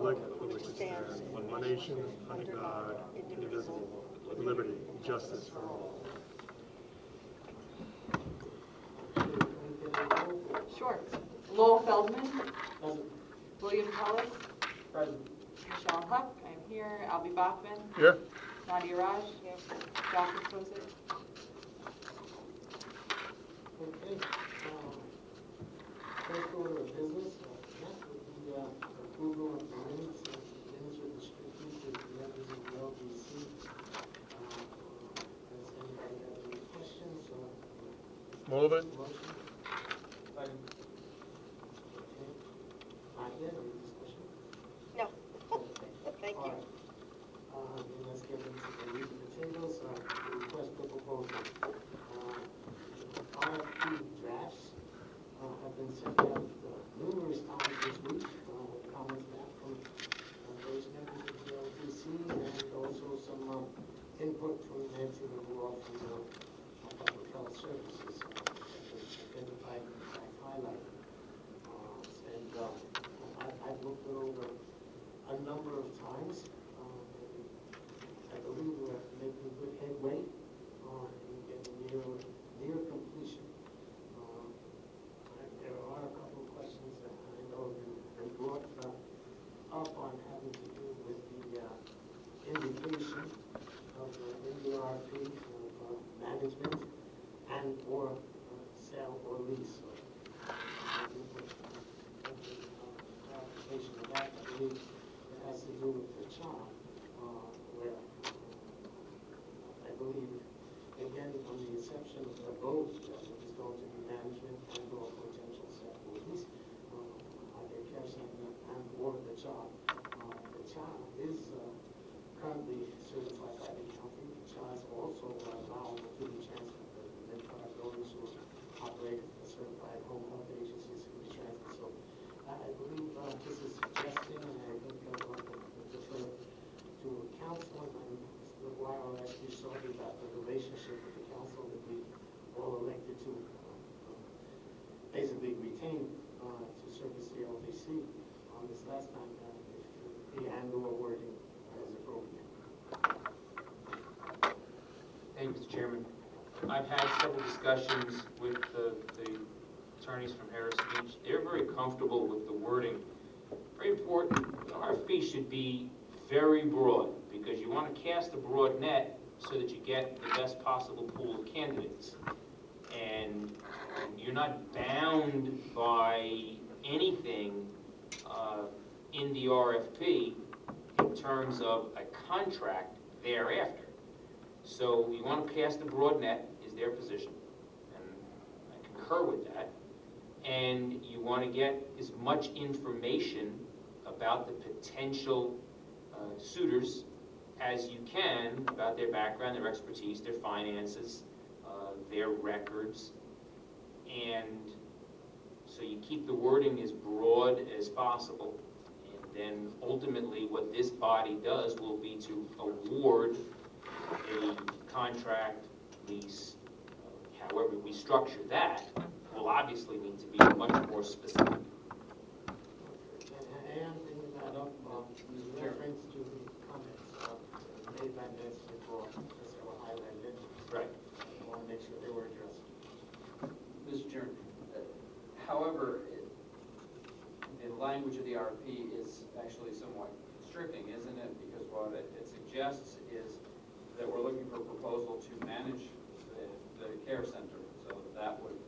republic for which it stands, one nation, under God, indivisible, with liberty and justice for all. Sure. Lowell Feldman. Present. William Pellis. Present. Michelle Huck. I am here. Albie Bachman. Here. Nadia Raj. Here. Dr. Kozik. Okay. First order of business, next would be approval of the minutes of distributed to the members of the LGC. Does anybody have any questions or Move it. motion? Second. Okay. Not yet, any discussion? No. Okay. Thank All you. right. Then let's get into the meat and potatoes. The request for proposal. RFP drafts have been sent out numerous times this week with comments back from those members of the LTC and also some input from Nancy LeBroy from Public Health Services that was identified and highlighted. I've looked it over a number of times. I believe we're making good headway in getting near completion. There are a couple of questions that I know have been brought up on having to do with the indication of in the RFP of management and or sale or lease. Clarification of that, I believe it has to do with the child, where I believe, again, from the inception of both, that it is going to be management and or potential sale or lease of their care center and or the child. The child is currently certified by the county. The child is also allowable to be transferred. The entire buildings will operate a certified home health agencies can be transferred. So I believe this is suggesting, and I think I'll defer to council, and why I'll ask you shortly about the relationship with the council that we all elected to basically retain to service the LDC on this last time, if the and/or wording is appropriate. Thank you, Mr. Chairman. I've had several discussions with the attorneys from Harris Beach. They're very comfortable with the wording. Very important, the RFP should be very broad because you want to cast a broad net so that you get the best possible pool of candidates. And you're not bound by anything in the RFP in terms of a contract thereafter. So you want to cast a broad net is their position, and I concur with that. And you want to get as much information about the potential suitors as you can about their background, their expertise, their finances, their records, and so you keep the wording as broad as possible. And then ultimately what this body does will be to award a contract, lease, however we structure that, will obviously need to be much more specific. And I am bringing that up in reference to the comments made by Nancy LeBroy, because they were highlighted. Right. I want to make sure they were addressed. Mr. Chairman, however, the language of the RFP is actually somewhat constricting, isn't it? Because what it suggests is that we're looking for a proposal to manage the care center. So that would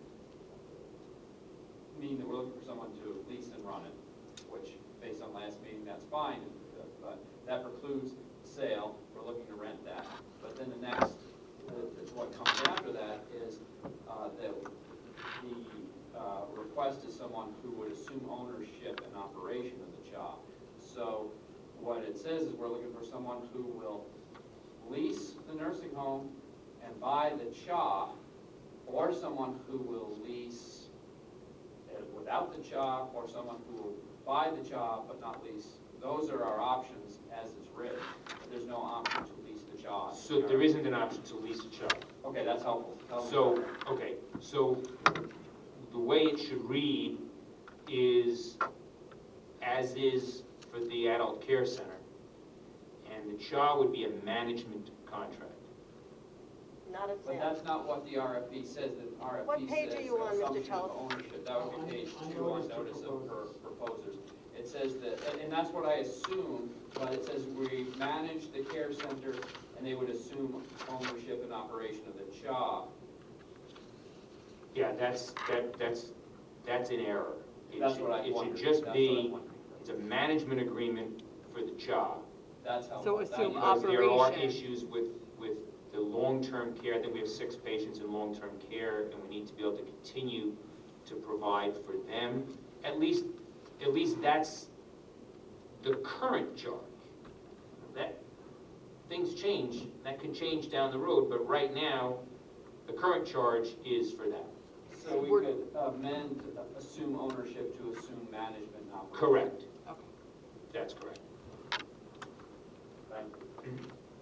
mean that we're looking for someone to lease and run it, which, based on last meeting, that's fine. But that precludes sale. We're looking to rent that. But then the next, what comes after that is that the request is someone who would assume ownership and operation of the job. So what it says is we're looking for someone who will lease the nursing home and buy the CHA, or someone who will lease without the CHA, or someone who will buy the CHA but not lease. Those are our options as it's written. There's no option to lease the CHA. So there isn't an option to lease a child. Okay, that's helpful. So, okay, so the way it should read is, as is for the adult care center, and the CHA would be a management contract. Not a But sale. that's not what the RFP says. The What RFP page says are you on, Mr. assumption of Chalice? ownership. That would be page On 2 on notice to notice of proposers. proposers. It says that, and that's what I assume, but it says we manage the care center and they would assume ownership and operation of the CHA. Yeah, that's in error. That's what I wondered. It should just That's what I be, wondered. it's a management agreement for the CHA. That's how. So that assume you- Because there are Operation. issues with the long-term care. I think we have 6 patients in long-term care, and we need to be able to continue to provide for them. At least that's the current charge. That, things change, that could change down the road, but right now, the current charge is for that. So we could amend assume ownership to assume management and operation. Correct. Okay. That's correct. Thank you.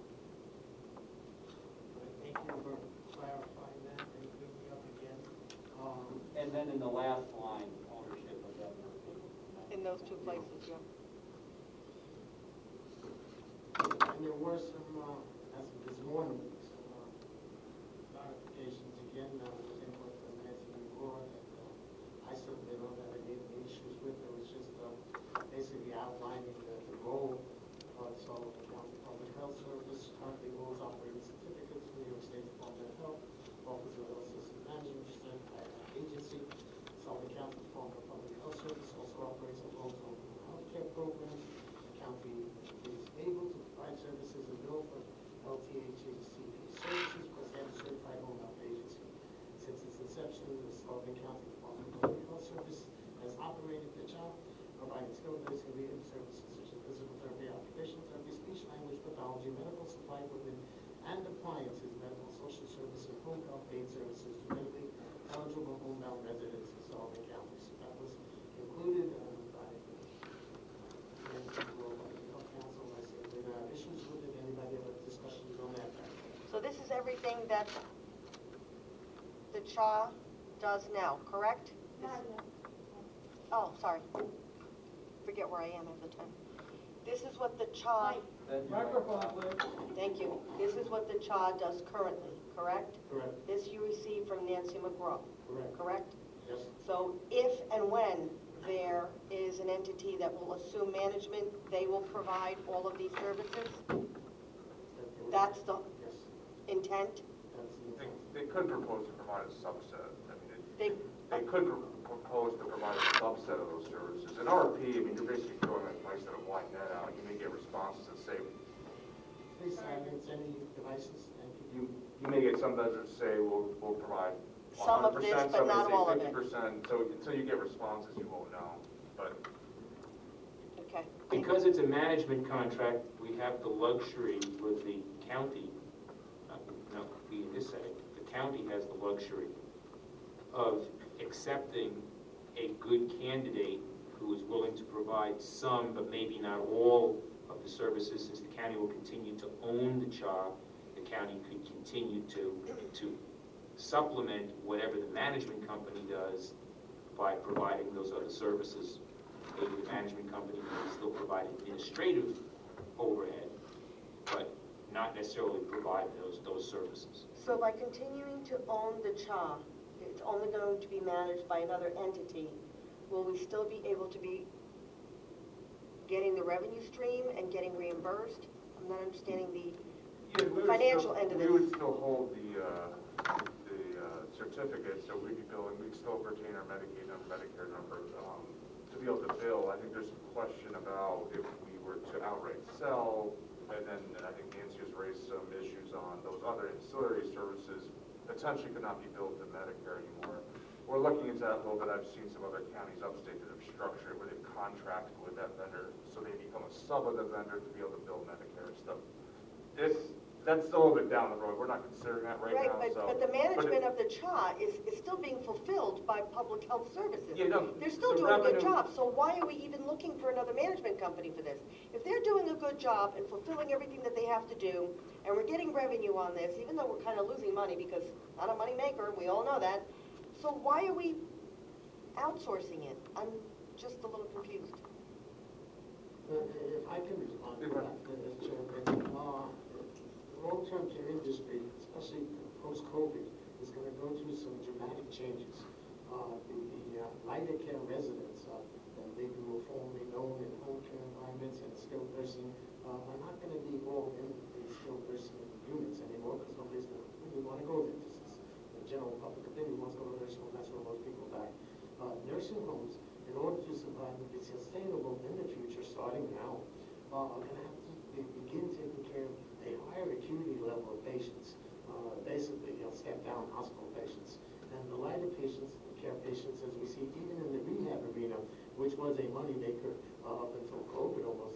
Thank you for clarifying that and bringing me up again. And then in the last line, ownership of that. In those two places, yeah. And there were some, this morning, some clarifications again, with input from Nancy McGraw that I certainly don't have any issues with. It was just basically outlining the role of Sullivan County Public Health Service, currently holds operating certificates for New York State Department of Health, Office of Health System Management, certified agency. Sullivan County Department of Public Health Service also operates a local healthcare program. The county is able to provide services and bill for LTHCP services because they have a certified home health agency. Since its inception, the Sullivan County Department of Public Health Service has operated the job, providing skilled nursing rehab services such as physical therapy, occupational therapy, speech language pathology, medical supply equipment, and appliances, medical social services, home health aid services to medically eligible homebound residents in Sullivan County. So that was included by the Health Council. I said we don't have issues with it. Anybody have discussions on that? So this is everything that the CHA does now, correct? Oh, sorry. Forget where I am at the time. This is what the CHA, Microphone, please. thank you. This is what the CHA does currently, correct? Correct, This you received from Nancy McGraw, correct. correct? Yes. So if and when there is an entity that will assume management, they will provide all of these services? That's the Yes, intent? that's the They, intent. they could propose to provide a subset. I mean, They, they could propose to provide a subset of those services. An RFP, I mean, you're basically throwing a nice little wide net out. You may get responses that say, Please silence any devices and keep you may get some vendors say, we'll provide Some of 100%, this, but some may not say all of it. 50%. So until you get responses, you won't know. But okay. Because it's a management contract, we have the luxury with the county, not we in this setting, the county has the luxury of accepting a good candidate who is willing to provide some, but maybe not all of the services. Since the county will continue to own the CHA, the county could continue to supplement whatever the management company does by providing those other services. Maybe the management company can still provide administrative overhead, but not necessarily provide those services. So by continuing to own the CHA, it's only going to be managed by another entity, will we still be able to be getting the revenue stream and getting reimbursed? I'm not understanding the yeah, we would financial still, end of we this. would still hold the certificate, so we'd be billing, we'd still retain our Medicaid and our Medicare number to be able to bill. I think there's some question about if we were to outright sell, and then I think Nancy has raised some issues on those other ancillary services potentially could not be billed to Medicare anymore. We're looking into that a little bit. I've seen some other counties upstate that have structured it where they've contracted with that vendor, so they become a sub of the vendor to be able to bill Medicare and stuff. That's still a little bit down the road. We're not considering that right now. Right, So, but the management of the CHA is still being fulfilled by public health services. Yeah, no, They're still the doing a good revenue- job, so why are we even looking for another management company for this? If they're doing a good job and fulfilling everything that they have to do, and we're getting revenue on this, even though we're kind of losing money because not a money maker, we all know that, so why are we outsourcing it? I'm just a little confused. If I can respond to that, Chairman, the long-term care industry, especially post-COVID, is going to go through some dramatic changes. The lighter care residents, they were formerly known in home care environments and skilled nursing, are not going to be all in the skilled nursing units anymore because nobody's going to really want to go there. This is the general public opinion wants to go to nursing home. That's where most people die. Nursing homes, in order to survive and be sustainable in the future, starting now, are going to have to begin taking care of a higher acuity level of patients. Basically, step down hospital patients. And the lighter patients, care patients, as we see, even in the rehab arena, which was a moneymaker up until COVID, almost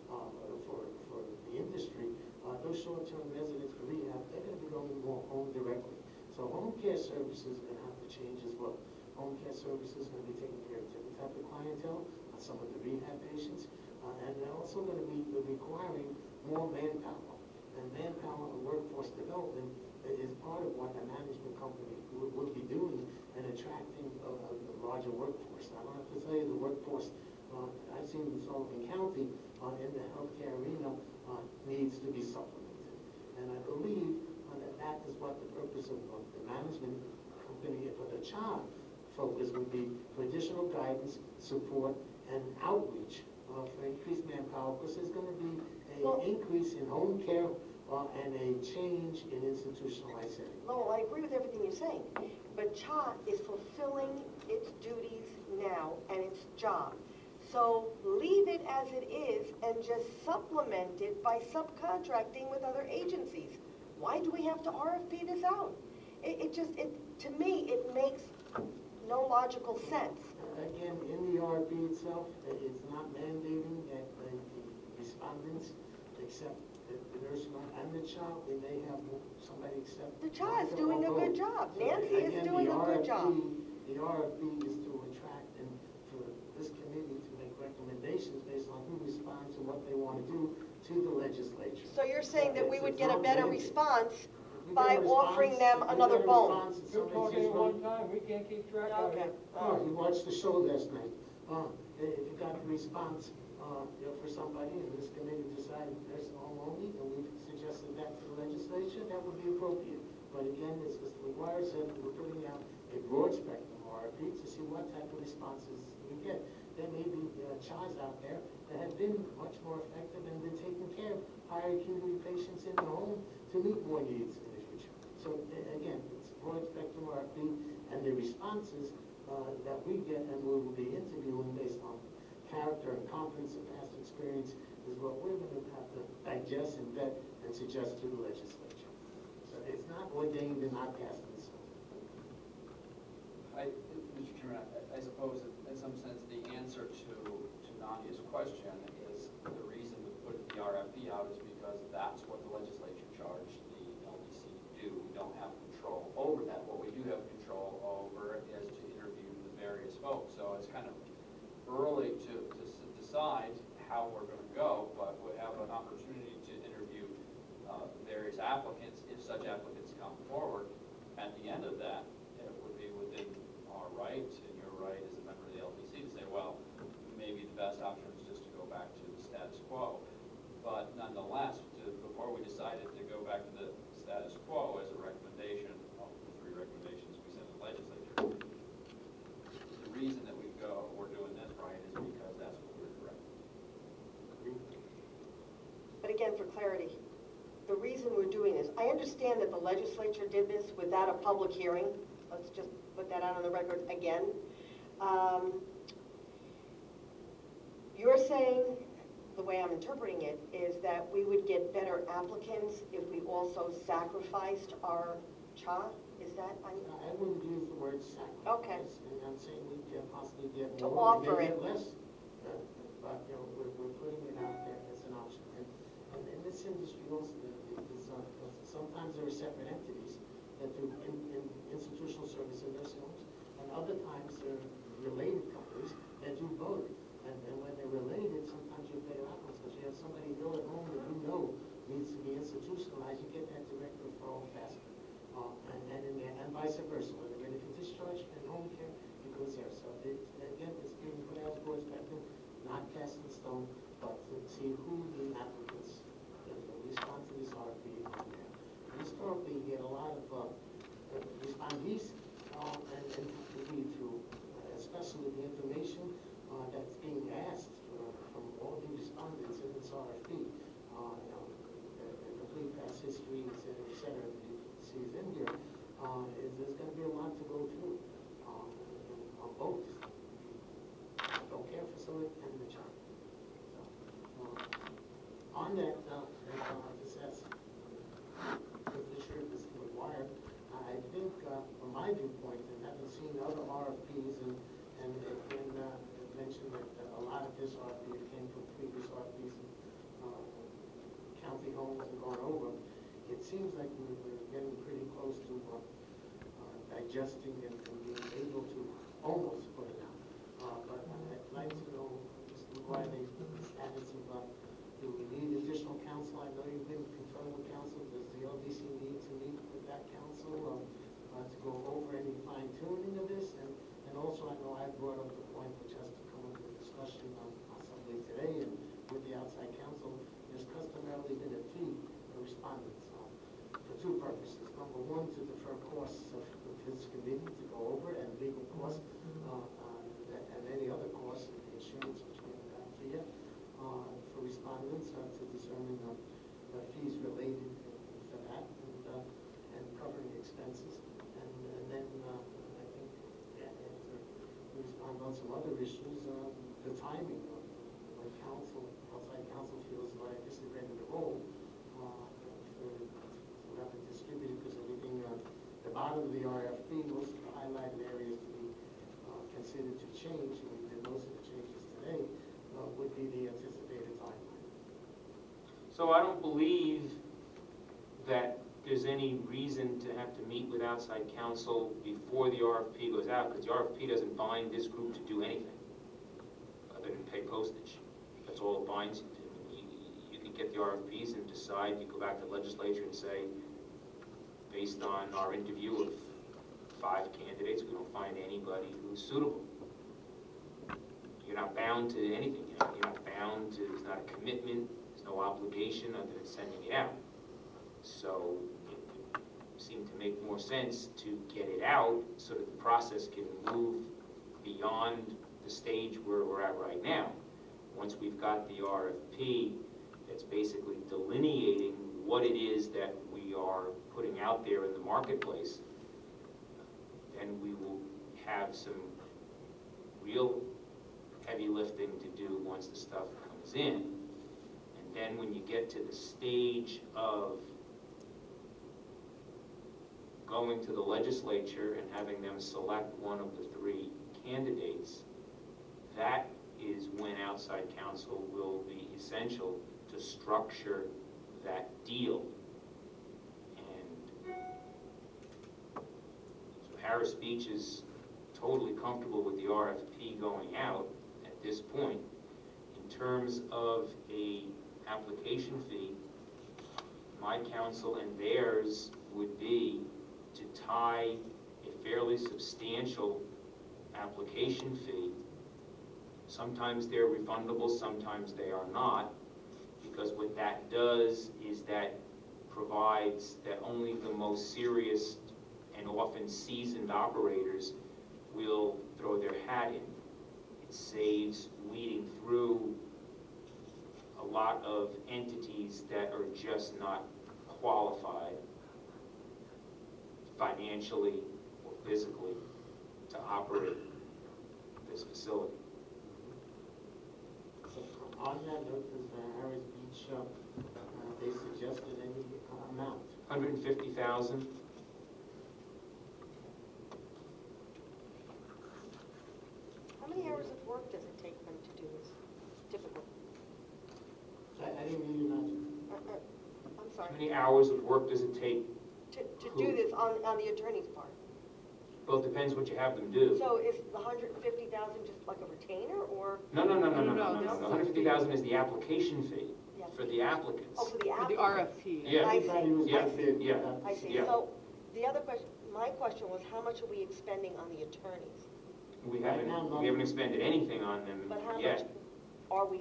for the industry, those short-term residents for rehab, they're going to be going more home directly. So home care services are going to have to change as well. Home care services are going to be taking care of different type of clientele, some of the rehab patients, and they're also going to be requiring more manpower. And manpower and workforce development is part of what a management company would be doing and attracting a larger workforce. I don't have to tell you the workforce I've seen in Sullivan County in the healthcare arena needs to be supplemented. And I believe that is what the purpose of the management company for the CHA focus would be, for additional guidance, support, and outreach for increased manpower, because there's going to be an increase in home care and a change in institutionalized settings. Lowell, I agree with everything you're saying, but CHA is fulfilling its duties now and its job. So leave it as it is and just supplement it by subcontracting with other agencies. Why do we have to RFP this out? To me, it makes no logical sense. Again, in the RFP itself, it's not mandating that the respondents accept the nursing home and the child. We may have somebody accept. The CHA is doing a good job. Nancy is doing a good job. The RFP is to attract and for this committee to make recommendations based on who responds and what they want to do to the legislature. So you're saying that we would get a It's better not response We by get a offering them response- we another get a bone? response and You're somebody talking says, at one time, we can't keep track of Okay. it. Oh, you watched the show last night. If you got the response, for somebody, and this committee decided nursing home only, and we suggested that to the legislature, that would be appropriate. But again, as Mr. McGuire said, we're putting out a broad spectrum RFP to see what type of responses we get. There may be CHAs out there that have been much more effective and been taking care of higher acuity patients in the home to meet more needs in the future. So again, it's a broad spectrum RFP, and the responses that we get and we will be interviewing based on character and competence and past experience is what we're going to have to digest and vet and suggest to the legislature. So it's not ordained and not cast in stone. Mr. Chairman, I suppose in some sense the answer to Nadia's question is the reason we put the RFP out is because that's what the legislature charged the LDC to do. We don't have control over that. What we do have control over is to interview the various folks. So it's kind of early to decide how we're going to go, but we have an opportunity to interview various applicants if such applicants come forward. At the end of that, it would be within our right and your right as a member of the LDC to say, well, maybe the best option is just to go back to the status quo. But nonetheless, before we decided to go back to the status quo as a recommendation of the 3 recommendations we sent to the legislature, the reason that we're doing this, right, is because that's what we're directed. But again, for clarity, the reason we're doing this, I understand that the legislature did this without a public hearing. Let's just put that out on the record again. You're saying, the way I'm interpreting it, is that we would get better applicants if we also sacrificed our CHA? Is that? I wouldn't use the word sacrifice. Okay. And I'm saying we can possibly get To more, offer we may it. get less. But, we're putting it out there as an option. And in this industry also, sometimes there are separate entities that do institutional service in nursing homes, and other times there are related companies that do both. And when they're related, sometimes you pay apples, because you have somebody ill at home that you know needs to be institutionalized, you get that direct referral faster. And vice versa, when they're ready for discharge and home care, it goes there. So again, it's being put out as broad spectrum, not cast in stone, but to see who the applicants that respond to this RFP on there. And historically, you get a lot of respondees and read through, especially with the information that's being asked from all the respondents in this RFP. The complete past history, et cetera, that you see is in here, there's going to be a lot to go through on both the adult care facility and the child. So, on that, this has the shirt is required. I think, from my viewpoint, and having seen other RFPs, and it's been mentioned that a lot of this RFP came from previous RFPs and county homes and gone over, it seems like we're getting pretty close to digesting and being able to almost put it out. But I'd like to know, Mr. McGuire, the status of, do we need additional counsel? I know you've been conferring with counsel. Does the LDC need to meet with that counsel to go over any fine tuning of this? And also, I know I brought up the point which has to come into discussion possibly today and with the outside counsel. There's customarily been a fee for respondents for two purposes. Number one, to defer costs of his committee to go over and legal costs and any other costs, the insurance which we have for you, for respondents to determine fees related to that and covering expenses. And then I think after we respond on some other issues, the timing of when outside counsel feels like this is ready to roll, to have it distributed, because everything, the bottom of the RFP, most of the highlighted areas to be considered to change, and we did most of the changes today, would be the anticipated timeline. So I don't believe that there's any reason to have to meet with outside counsel before the RFP goes out, because the RFP doesn't bind this group to do anything other than pay postage. That's all it binds you to. You can get the RFPs and decide, you go back to the legislature and say, based on our interview of 5 candidates, we don't find anybody who's suitable. You're not bound to anything. You're not bound to, it's not a commitment, there's no obligation other than sending it out. So it would seem to make more sense to get it out so that the process can move beyond the stage where we're at right now. Once we've got the RFP that's basically delineating what it is that we are putting out there in the marketplace, then we will have some real heavy lifting to do once the stuff comes in. And then when you get to the stage of going to the legislature and having them select one of the 3 candidates, that is when outside counsel will be essential to structure that deal. And so Harris Beach is totally comfortable with the RFP going out at this point. In terms of a application fee, my counsel and theirs would be to tie a fairly substantial application fee. Sometimes they're refundable, sometimes they are not, because what that does is that provides that only the most serious and often seasoned operators will throw their hat in. It saves weeding through a lot of entities that are just not qualified financially or physically to operate this facility. On that note, does Harris Beach, they suggested any amount? 150,000. How many hours of work does it take them to do this, typically? I didn't mean you not to. I'm How sorry. many hours of work does it take? To do this on the attorney's part? Well, it depends what you have them do. So is the 150,000 just like a retainer, or? No. No, this 150,000 is the application fee Yes. for the applicants. Oh, for the For the applicant? RFP. Yeah. I Everybody see, was Yeah. gonna bid. Yeah. I see. Yeah. So the other question, my question was, how much are we expending on the attorneys? We haven't expended anything on them But how much yet. are we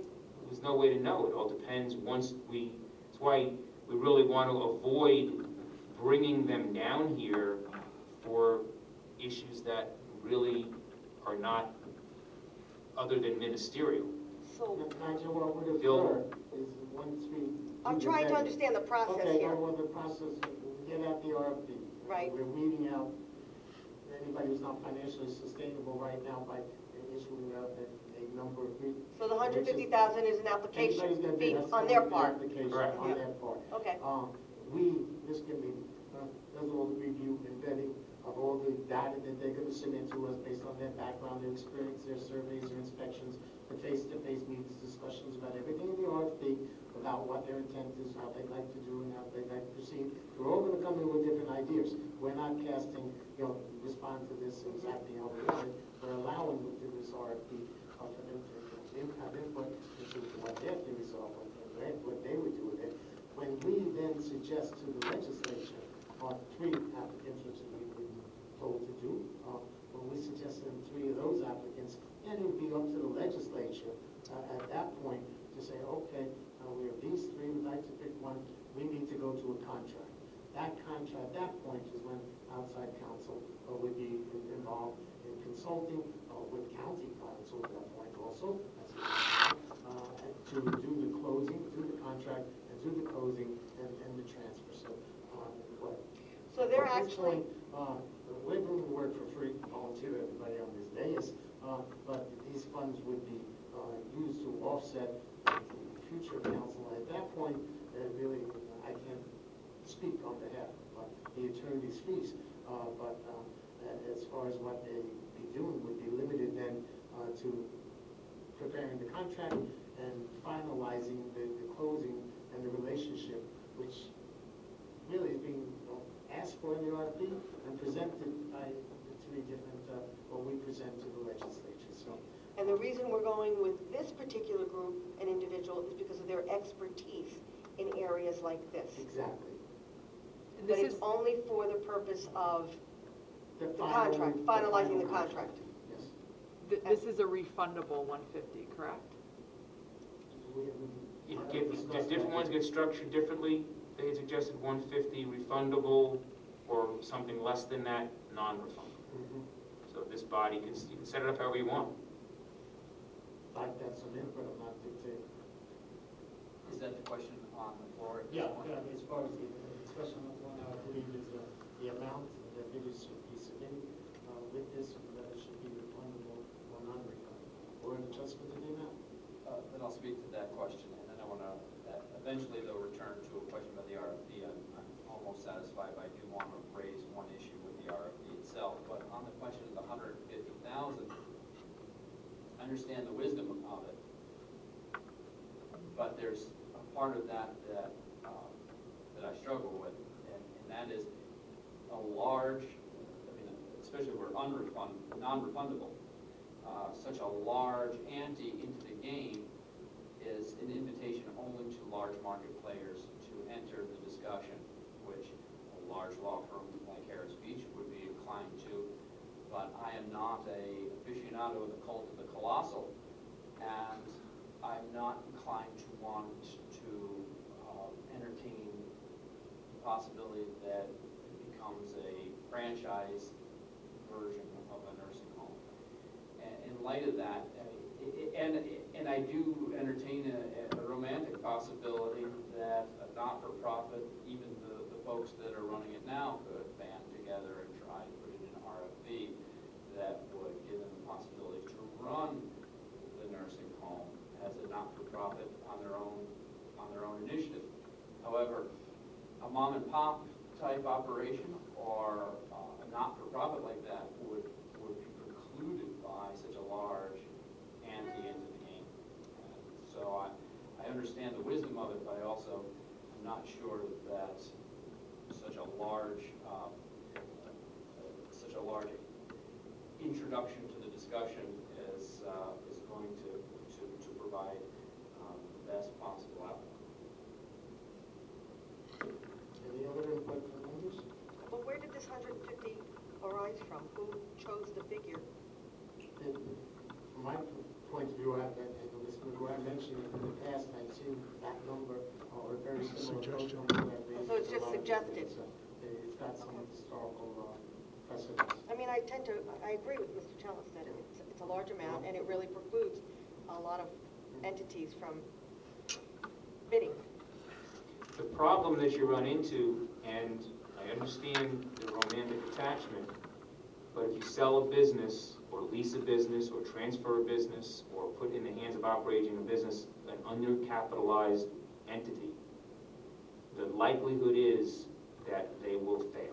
there's no way to know. It all depends that's why we really want to avoid bringing them down here for issues that really are not other than ministerial. So, Nigel, what would Bill? occur is once we. do I'm the trying to vetting- understand the process Okay, here. well, the process, we get out the RFP. Right. We're weeding out anybody who's not financially sustainable right now by issuing a number of. So the 150,000 is an application Anybody's gonna fee be, that's on gonna their be the part? application Correct. on Yeah. their part. Okay. This committee does all the review and vetting of all the data that they're gonna submit to us based on their background, their experience, their surveys, their inspections, the face-to-face meetings, discussions about everything in the RFP, about what their intent is, how they'd like to do and how they'd like to proceed. We're all gonna come in with different ideas. We're not casting, respond to this exactly how we want it. We're allowing them to do this RFP for them to have input into what their theories are, what they would do with it. When we then suggest to the legislature, on 3 applicants, which we've been told to do, when we suggested 3 of those applicants, then it would be up to the legislature at that point to say, okay, we have these 3, we'd like to pick one, we need to go to a contract. That contract, that point is when outside counsel would be involved in consulting with county counsel at that point also, to do the closing, do the contract, and do the closing and the transfer. So they're At this actually, point, we're doing the work for free, volunteer everybody on this dais, but these funds would be used to offset the future council. At that point, really, I can't speak on behalf of the attorney's fees, but as far as what they'd be doing would be limited then to preparing the contract and finalizing the closing and the relationship, which really is being asked for in the RFP and presented by the 3 different, what we present to the legislature. So, and the reason we're going with this particular group and individual is because of their expertise in areas like this. exactly. And But this it's is, only for the purpose of The the contract, finalizing the contract. Yes. this is a refundable 150, correct? Different ones get structured differently. They had suggested 150 refundable, or something less than that, non-refundable. So this body you can set it up however you want. Like that's some input, I'm not dictating. Is that the question on the floor? at this Yeah, point? as far as the discussion of one, I believe is the amount that it should be submitted with this, that it should be refundable or non-refundable, or an adjustment to the amount. Then I'll speak to that question, and then I want to, eventually they'll return to a question about the RFP. I'm almost satisfied, but I do want to raise one issue with the RFP itself. But on the question of the 150,000, I understand the wisdom of it, but there's a part of that that I struggle with, and that is a large, especially if we're non-refundable, such a large ante into the game is an invitation only to large market players to enter the discussion, which a large law firm like Harris Beach would be inclined to. But I am not a aficionado of the cult of the colossal, and I'm not inclined to want to entertain the possibility that it becomes a franchise version of a nursing home. And in light of that, and I do entertain a romantic possibility that a not-for-profit, even the folks that are running it now, could band together and try to put it in an RFP that would give them the possibility to run the nursing home as a not-for-profit on their own initiative. However, a mom-and-pop type operation or a not-for-profit like that would be precluded by such a large ante into the game. And so I understand the wisdom of it, but I also am not sure that such a large introduction to the discussion is going to provide the best possible outcome. Any other input from members? But where did this 150 arise from? Who chose the figure? From my point of view, and the where I mentioned in the number, or a very similar quote Suggestion. number that they. So it's just provided. suggested. It's got some historical precedence. I mean, I agree with Mr. Chellis that it's a large amount, and it really precludes a lot of entities from bidding. The problem that you run into, and I understand the romantic attachment, but if you sell a business, or lease a business, or transfer a business, or put in the hands of operating a business, an undercapitalized entity, the likelihood is that they will fail.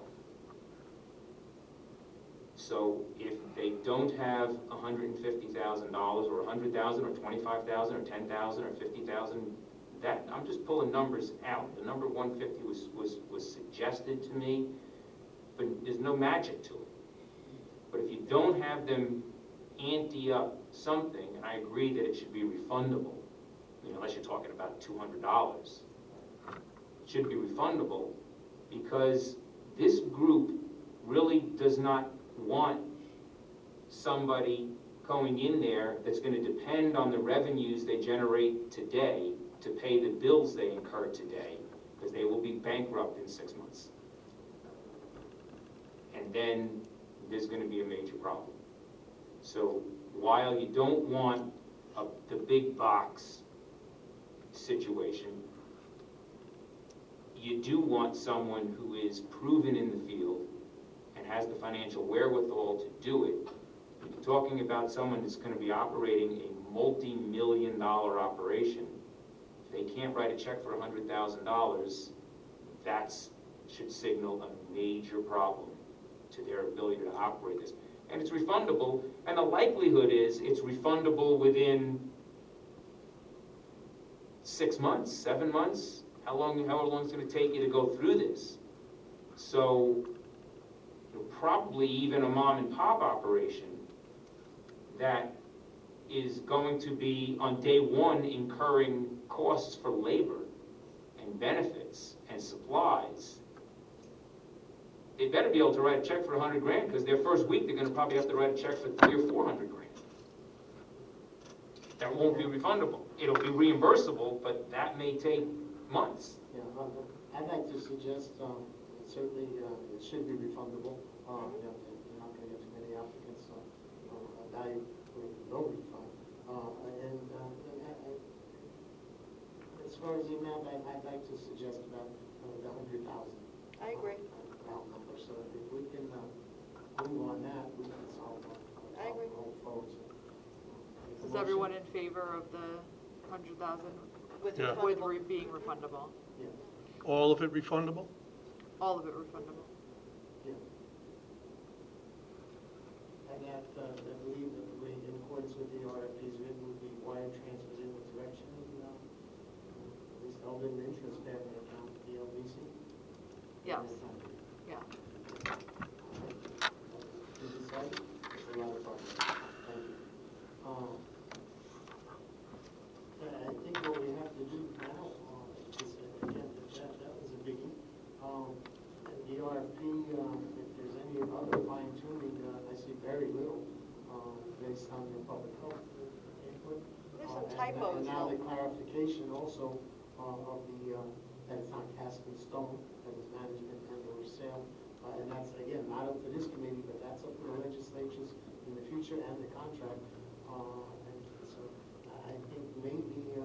So if they don't have $150,000 or $100,000 or $25,000 or $10,000 or $50,000, that, I'm just pulling numbers out. The number 150 was suggested to me, but there's no magic to it. But if you don't have them ante up something, and I agree that it should be refundable, I mean, unless you're talking about $200, it should be refundable, because this group really does not want somebody going in there that's going to depend on the revenues they generate today to pay the bills they incur today, because they will be bankrupt in 6 months. And then there's going to be a major problem. So while you don't want the big box situation, you do want someone who is proven in the field and has the financial wherewithal to do it. You're talking about someone that's going to be operating a multi-million-dollar operation. If they can't write a check for $100,000, that should signal a major problem to their ability to operate this. And it's refundable, and the likelihood is it's refundable within 6 months, 7 months, how long it's going to take you to go through this. So probably even a mom and pop operation that is going to be on day one incurring costs for labor and benefits and supplies, they better be able to write a check for $100,000, because their first week they're going to probably have to write a check for $300,000 or $400,000. That won't be refundable. It'll be reimbursable, but that may take months. Yeah, I'd like to suggest, certainly, it should be refundable. You're not gonna get too many applicants, value with no refund. As far as the amount, I'd like to suggest about the 100,000. I agree. Round number, so if we can move on that, we can solve I agree. the whole forward. Is everyone in favor of the 100,000 With Yeah. refundable. being refundable? Yeah, All of it refundable? All of it refundable? yeah. And that, I believe that the way, in accordance with the RFPs written, would be wire transfers in with direction, at least held in interest bearing account, BLBC. Yes, yeah. Is it decided? It's a lot of fun. Thank you. I think what we have to do now, is, again, that was a biggie. The RFP, if there's any other fine tuning, I see very little, based on the public health input. There's some And typos. now the clarification also, of the, that it's not cast in stone, that it's management and or sale. And that's, again, not up to this committee, but that's up to the legislatures in the future and the contract. And so I think maybe,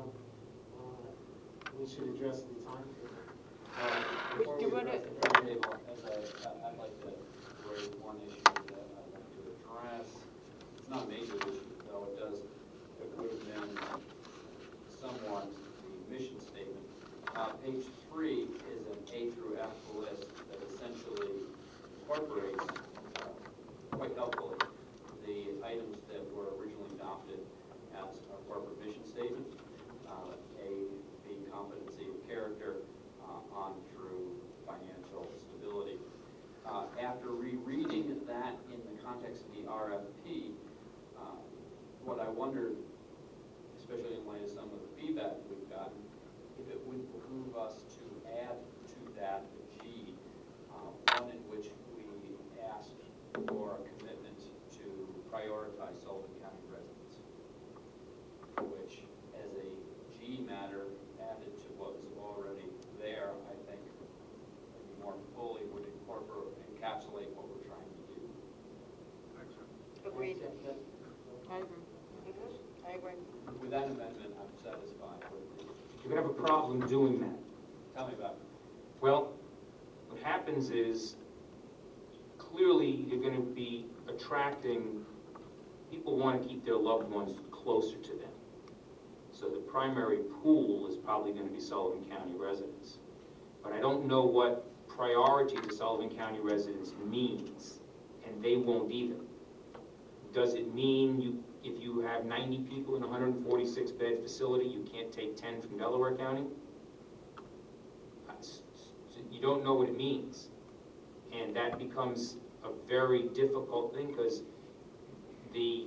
we should address the time. Before Do we you wanna- address the timetable, I'd like to raise one issue that I'd like to address. It's not a major issue, though it would have been somewhat the mission statement. Page 3 is an A through F list that essentially incorporates, quite helpfully, the items that were originally adopted as a corporate mission statement. A, being competency of character, on through financial stability. After rereading that in the context of the RFP, what I wondered, especially in light of some of the feedback we've gotten, if it would behoove us to add to that G, one in which we ask for a commitment to prioritize Sullivan County residents, which as a G matter added to what problem doing that. Tell me about it. Well, what happens is, clearly, you're gonna be attracting, people wanna keep their loved ones closer to them. So the primary pool is probably gonna be Sullivan County residents. But I don't know what priority to Sullivan County residents means, and they won't either. Does it mean if you have 90 people in a 146-bed facility, you can't take 10 from Delaware County? You don't know what it means. And that becomes a very difficult thing, because the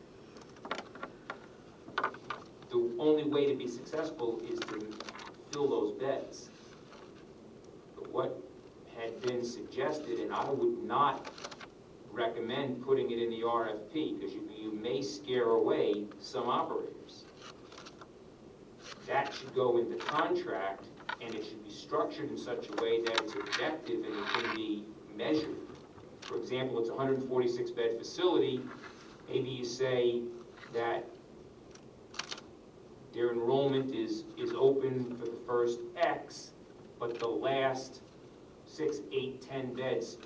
only way to be successful is to fill those beds. But what had been suggested, and I would not recommend putting it in the RFP, because you may scare away some operators. That should go in the contract, and it should be structured in such a way that it's objective and it can be measured. For example, it's a 146-bed facility. Maybe you say that their enrollment is open for the first X, but the last 6, 8, 10 beds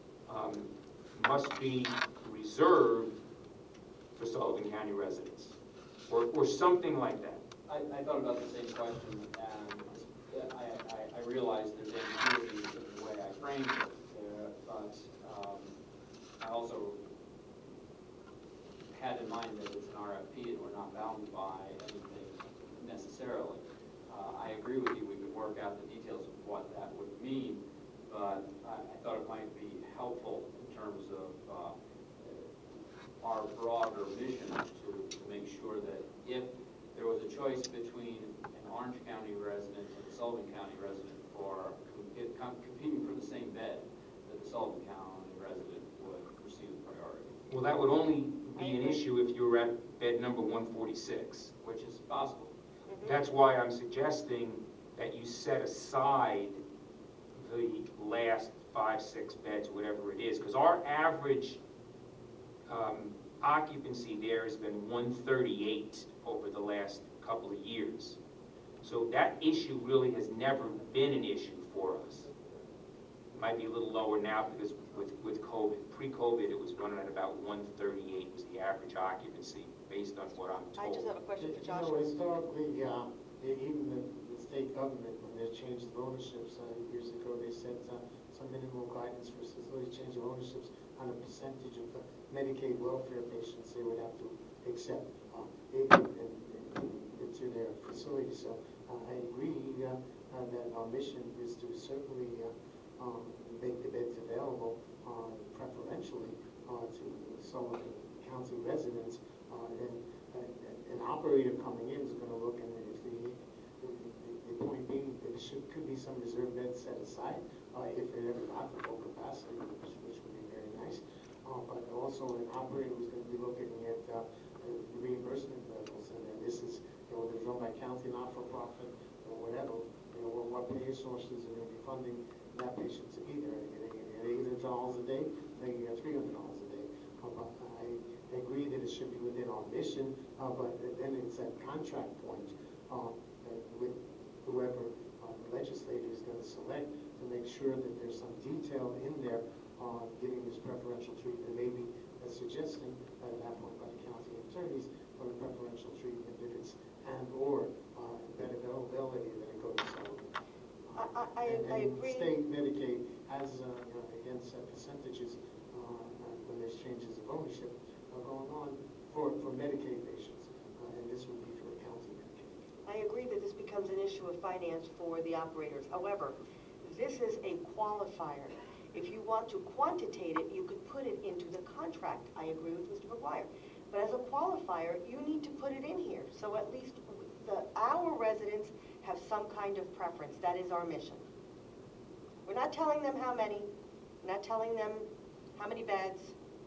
must be reserved for Sullivan County residents, or something like that. I thought about the same question, and I realized there's ambiguity in the way I framed it, but I also had in mind that it's an RFP and we're not bound by anything necessarily. I agree with you, we could work out the details of what that would mean, but I thought it might be helpful in terms of our broader mission to make sure that if there was a choice between an Orange County resident and a Sullivan County resident for competing for the same bed, that the Sullivan County resident would receive priority. Well, that would only be an issue if you were at bed number 146. Which is possible. That's why I'm suggesting that you set aside the last 5, 6 beds, whatever it is, because our average occupancy there has been 138 over the last couple of years. So that issue really has never been an issue for us. It might be a little lower now because with COVID. Pre-COVID, it was running at about 138 was the average occupancy, based on what I'm I just told. have a question for You know, Joshua. historically, even the state government, when they changed the ownerships years ago, they set some minimal guidance for facility change of ownerships on a percentage of Medicaid welfare patients they would have to accept into their facility. So I agree that our mission is to certainly make the beds available preferentially to Sullivan County residents. And an operator coming in is going to look, and if the point being that there could be some reserve beds set aside if it ever got to full capacity, which would be very nice. But also an operator who's going to be looking at the reimbursement levels, and this is, whether it's run by county, not-for-profit, or whatever, what payer sources are going to be funding that patient to be there. Are they getting $800 a day? They get $300 a day. But I agree that it should be within our mission, but then it's that contract point with whoever the legislator is going to select to make sure that there's some detail in there giving this preferential treatment, maybe suggesting at that point by the county attorneys for a preferential treatment if it's and/or better availability than it goes to Sullivan. I agree. State Medicaid has, again, set percentages when there's changes of ownership going on for Medicaid patients, and this would be for county Medicaid. I agree that this becomes an issue of finance for the operators. However, this is a qualifier. If you want to quantitate it, you could put it into the contract. I agree with Mr. McGuire. But as a qualifier, you need to put it in here. So at least our residents have some kind of preference. That is our mission. We're not telling them how many. We're not telling them how many beds,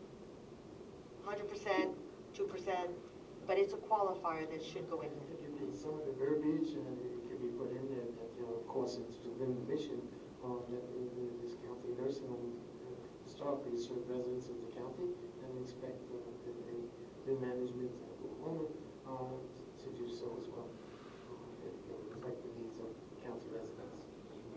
100%, 2%, but it's a qualifier that should go in here. It could be some of the verbiage, and it could be put in there that, of course, it's within the mission that this county nursing home historically served residents of the county, and we expect any new management owner to do so as well. Reflect the needs of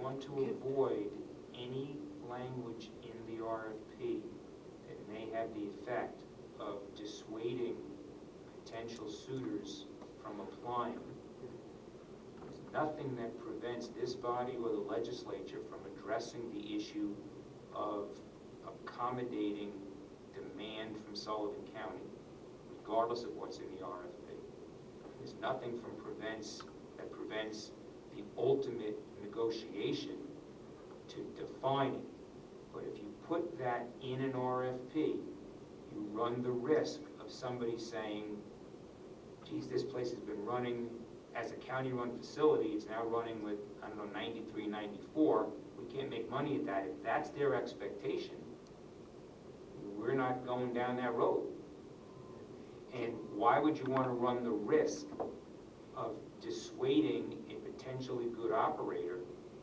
want to avoid any language in the RFP that may have the effect of dissuading potential suitors from applying. There's nothing that prevents this body or the legislature from addressing the issue of accommodating demand from Sullivan County, regardless of what's in the RFP. There's nothing that prevents the ultimate negotiation to define it. But if you put that in an RFP, you run the risk of somebody saying, geez, this place has been running as a county-run facility, it's now running with, I don't know, 93, 94, we can't make money at that. If that's their expectation, we're not going down that road. And why would you want to run the risk of dissuading a potentially good operator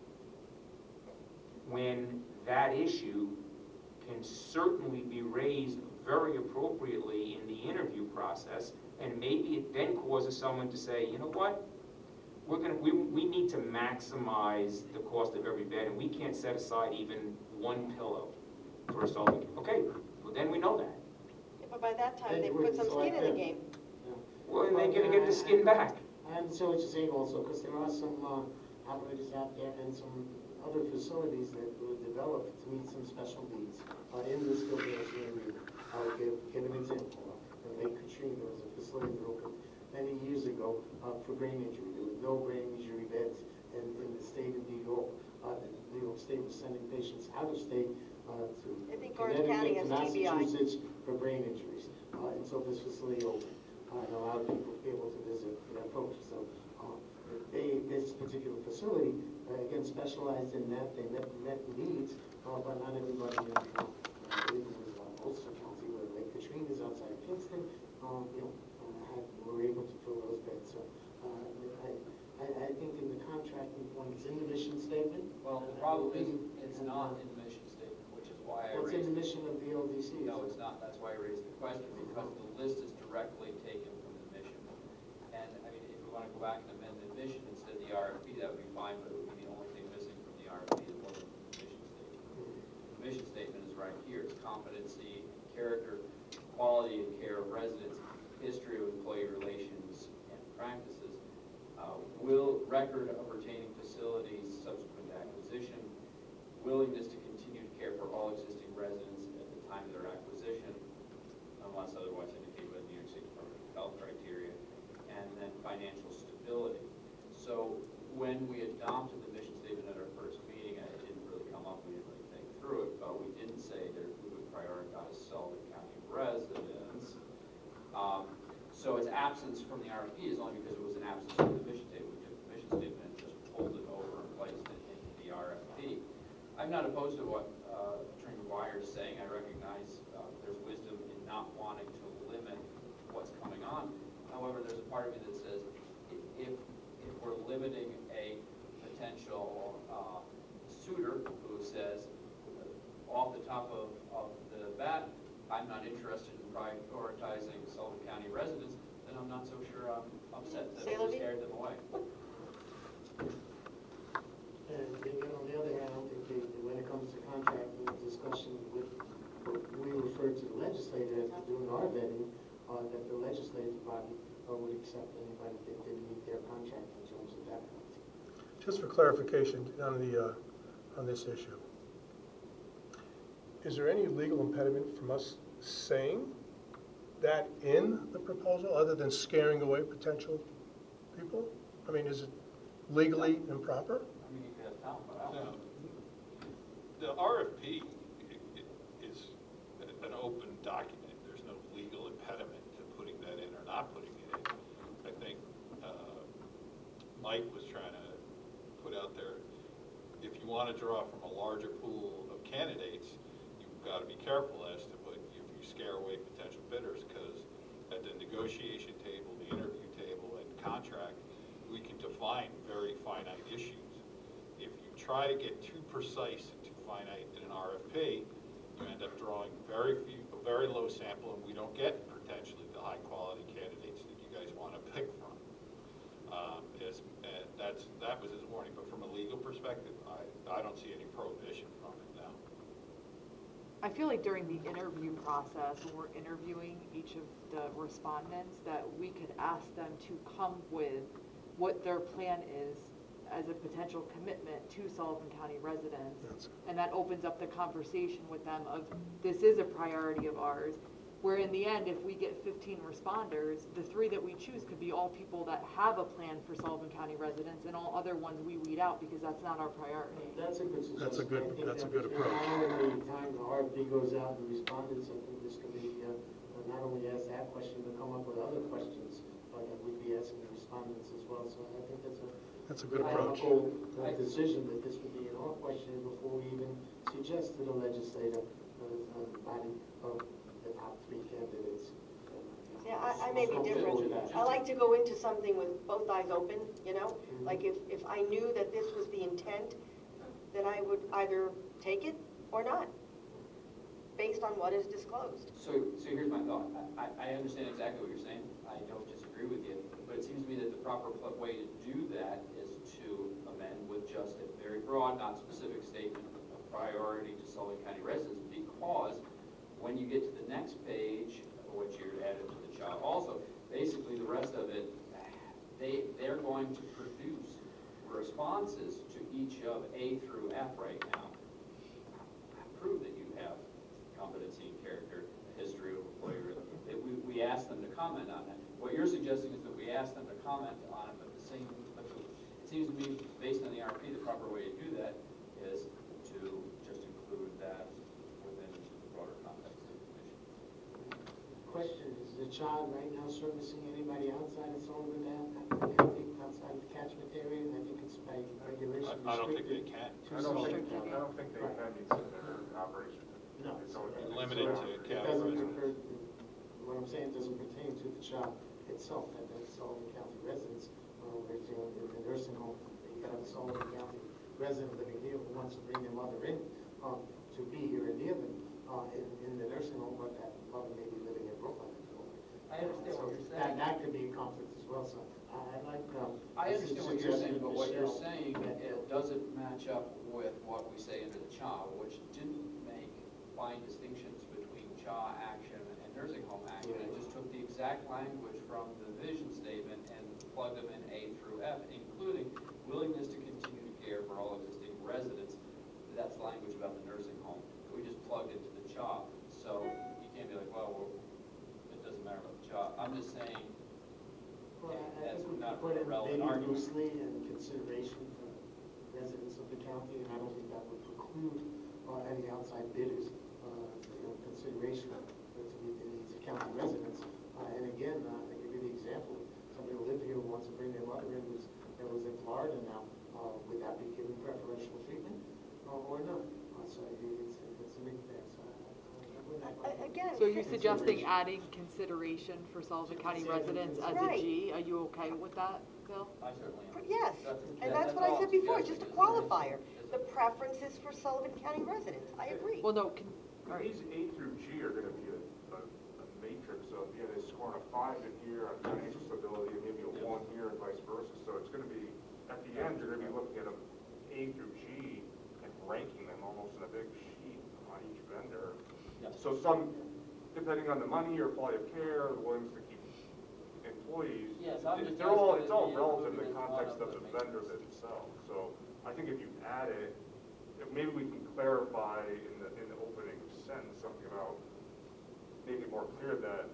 when that issue can certainly be raised very appropriately in the interview process, and maybe it then causes someone to say, you know what, we need to maximize the cost of every bed, and we can't set aside even one pillow for a Sullivan. Okay, well then we know that. Yeah, but by that time, they put some skin in the game. Well, and they're going to get the skin back. I understand what you're saying also, because there are some operators out there and some other facilities that were developed to meet some special needs. In this skilled nursing area, I'll give an example. Lake Katrina was a facility that opened many years ago for brain injury. There were no brain injury beds in the state of New York. New York State was sending patients out of state to I think Orange County Connecticut, has to TBI. Massachusetts for brain injuries. And so this facility opened and allowed people to be able to visit their folks. So this particular facility, again, specialized in that. They met needs, but not everybody in the county. I believe it was Ulster County, where Lake Katrina is outside Kingston, were able to fill those beds. So I think in the contracting point, it's in the mission statement. Well, the problem is, it's not in the mission statement, which is why I What's in raised the it. mission of the LDC? No, it's not, that's why I raised the question, because the list is directly taken from the mission. And, I mean, if we want to go back and amend the mission instead of the RFP, that would be fine, but it would be the only thing missing from the RFP that wasn't from the mission statement. The mission statement is right here, it's competency, character, quality and care of residents, history of employee relations and practices, record of retaining facilities subsequent to acquisition, willingness to continue to care for all existing residents at the time of their acquisition, unless otherwise indicated by the New York State Department of Health criteria, and then financial stability. So when we adopted the mission statement at our first meeting, it didn't really come up, we didn't really think through it, but we didn't say that we would prioritize Sullivan County residents. So its absence from the RFP is only because it was an absence from the mission statement. We took the mission statement and just pulled it over and placed it into the RFP. I'm not opposed to what Attorney McGuire is saying. I recognize there's wisdom in not wanting to limit what's coming on. However, there's a part of me that says if we're limiting a potential suitor who says off the top of the bat, I'm not interested in prioritizing Sullivan County residents, then I'm not so sure I'm upset that we Sailor scared them away. And again, on the other hand, I don't think when it comes to contracting discussion with what we refer to the legislator as doing our vetting, that the legislative body would accept anybody that didn't meet their contracting terms at that point. Just for clarification on this issue, is there any legal impediment from us saying that in the proposal, other than scaring away potential people? I mean, is it legally improper? I mean, you could have town, but I don't. The RFP is an open document. There's no legal impediment to putting that in or not putting it in. I think Mike was trying to put out there, if you want to draw from a larger pool of candidates, you've got to be careful as to what, if you scare away potential bidders, because at the negotiation table, the interview table, and contract, we can define very finite issues. If you try to get too precise and too finite in an RFP, you end up drawing a very low sample, and we don't get potentially the high quality candidates that you guys want to pick from. And that was his warning. But from a legal perspective, perspective, I don't see any prohibition from it now. I feel like during the interview process, when we're interviewing each of the respondents, that we could ask them to come with what their plan is as a potential commitment to Sullivan County residents. And that opens up the conversation with them of, this is a priority of ours. Where in the end, if we get 15 responders, the 3 that we choose could be all people that have a plan for Sullivan County residents, and all other ones we weed out because that's not our priority. That's a good suggestion. That's a good approach. Not only the time the RFP goes out and respondents, I think this could be, not only ask that question, but come up with other questions, that we'd be asking the respondents as well. So I think That's a good approach. Decision that this would be an all question before we even suggest to the legislative body of the top 3 candidates. Yeah, I may be different. I like to go into something with both eyes open, you know? Like if I knew that this was the intent, then I would either take it or not, based on what is disclosed. So here's my thought. I understand exactly what you're saying. I don't disagree with you, but it seems to me that the proper way to do that is to amend with just a very broad, not specific statement of priority to Sullivan County residents, because when you get to the next page, which you're added to the job also, basically the rest of it, they're going to produce responses to each of A through F right now. Prove that you have competency and character, a history of employer. We ask them to comment on it. What you're suggesting is that we ask them to comment on it, but it seems to me, based on the RFP, the proper way to do that is to just include that within the broader context of the commission. Question, is the child right now servicing anybody outside of Sullivan County, outside the catchment area? And I think it's by regulation I don't think they restricted can. to I don't Sullivan think County. they can meet their operation. No. It's only- Limited to It county doesn't residents. refer, what I'm saying doesn't pertain to the child itself, that that's Sullivan County residents, where it's, in the nursing home, you have a Sullivan County resident living here who wants to bring their mother in, to be here and near them, in the nursing home, but that mother may be living in Brooklyn. I understand what you're saying. That could be a conflict as well, so I like, I understand what you're saying, but what you're Michelle, saying, that, it doesn't match up with what we say under the CHA, which didn't make fine distinctions between CHA action and nursing home action. It just took the exact language from the vision statement and plugged them in A through F, including willingness to continue to care for all existing residents. That's the language about the nursing home that we just plugged into the CHA. So you can't be like, well, it doesn't matter about the CHA. I'm just saying, Well, I that's think we not put a it relevant maybe argument. loosely in consideration for residents of the county, and I don't think that would preclude any outside bidders, consideration to meet the needs of county residents. And again, I give you the example, somebody who lived here who wants to bring their mother in that was in Florida now, would that be given preferential treatment or not? So it's a mixed bag. So I wouldn't have- Again. So you're suggesting adding consideration for Sullivan County residents as a Right. G? Are you okay with that, Bill? I certainly am. Yes, and that's what I said before, just a qualifier. The preferences for Sullivan County residents, I agree. Well, no, all right. These A through G are gonna be a matrix of, they scoring a 5 in here on financial stability, and maybe a 1 here and vice versa. So it's gonna be, at the end, you're gonna be looking at them A through G and ranking them almost in a big sheet on each vendor. Yes. So some, depending on the money or quality of care, the willingness to keep employees, Yes, I'm just it's all asking that relative in the the context of the inclusion is one vendor of them. themselves. So I think if you add it, maybe we can clarify in the opening sentence something about, make it more clear that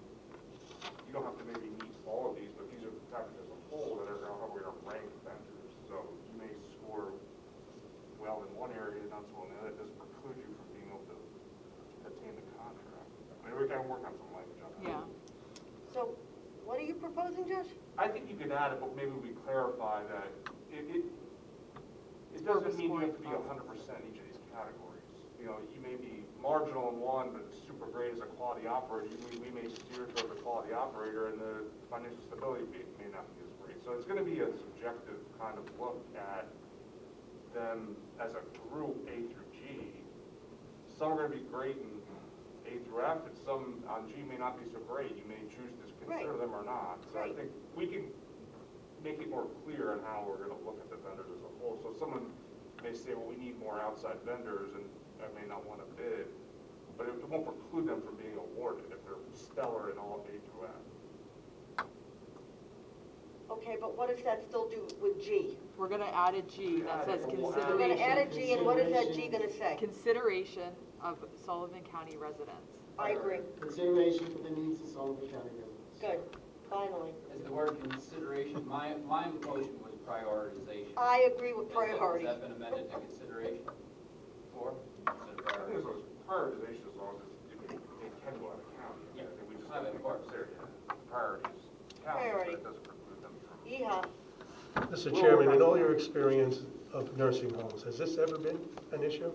you don't have to maybe meet all of these, but these are the factors as a whole that are how we're gonna rank vendors. So you may score well in one area, not so well in the other. It doesn't preclude you from being able to attain the contract. I mean, we can work on some language on that. Yeah. So what are you proposing, Josh? I think you could add it, but maybe we clarify that it doesn't mean you have to be 100% in each of these categories. You know, you may be marginal in one, but super great as a quality operator. We may steer toward the quality operator, and the financial stability may not be as great. So it's going to be a subjective kind of look at them as a group, A through G. Some are going to be great in A through F, and some on G may not be so great. You may choose to consider Right. them or not. So I Right. think we can make it more clear on how we're going to look at the vendors as a whole. So someone may say, well, we need more outside vendors, and I may not want to bid, but it won't preclude them from being awarded if they're stellar in all A through F. Okay, but what does that still do with G? We're gonna add a G that says We're gonna add a G, and what is that G gonna say? consideration of Sullivan County residents. I agree. Consideration for the needs of Sullivan County residents. Good, finally. As the word consideration, my motion was prioritization. I agree with priority. Has that been amended to consideration for? I think it was prioritization as long as it can go out of county. I think we just Have it, of course. Priorities, county, Priority. but it doesn't preclude them from. Yeehaw. Mr. Chairman, in all your experience of nursing homes, has this ever been an issue?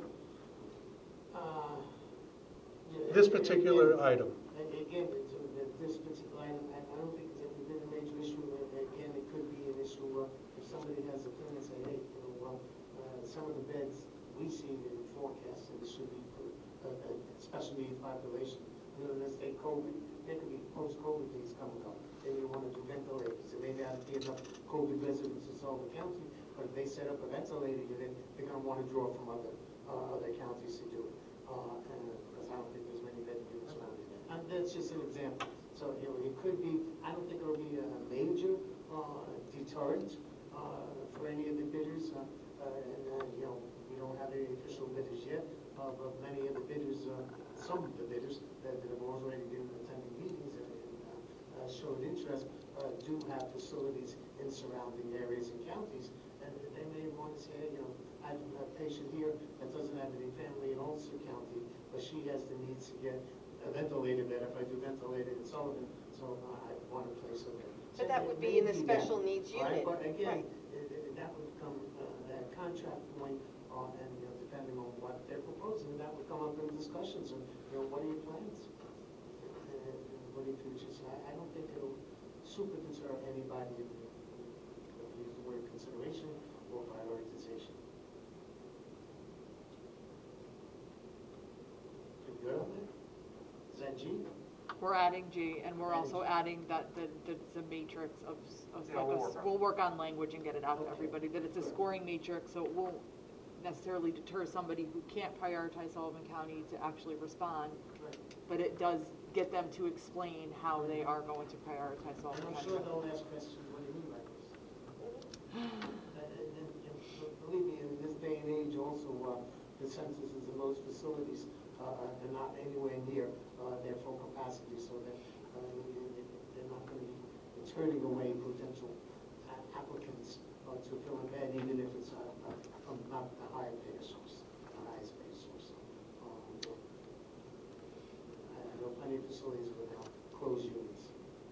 Yeah, This particular item? Again, this particular item, I don't think it's ever been a major issue. Again, it could be an issue if somebody has a plan and say, hey, some of the beds we see in forecast, and this should be for a special needs population. Let's say COVID, there could be post-COVID things coming up. They may want to do ventilators. There may not be enough COVID residents in Sullivan County, but if they set up a ventilator unit, they're going to want to draw from other counties to do it. Because I don't think there's many bed units around here. And that's just an example. So, it could be, I don't think it'll be a major deterrent for any of the bidders. We don't have any official bidders yet, but many of the bidders, some of the bidders that have already been attending meetings and showed interest do have facilities in surrounding areas and counties, and they may want to say, I have a patient here that doesn't have any family in Ulster County, but she has the needs to get a ventilator bed if I do ventilator in Sullivan, so I want to place her there. But that would be in the special needs Right, unit. but again, Right. that would come at contract point, and depending on what they're proposing, that would come up in discussions of, what are your plans? What are your futures? I don't think it'll super deter anybody if you use the word consideration or prioritization. You good on that? Is that G? We're adding G, and we're also adding that the matrix of Yeah, we'll work on language and get it out to Okay. everybody, that it's a scoring matrix, so it won't necessarily deter somebody who can't prioritize Sullivan County to actually respond, Right. but it does get them to explain how they are going to prioritize Sullivan And I'm County. sure they'll ask questions, what do you mean by this? And believe me, in this day and age also, the census is in most facilities are not anywhere near their full capacity, so that they're not going to be turning away potential applicants to fill a bed, even if it's from not the higher payer source, the highest payer source. I know plenty of facilities where they'll close units.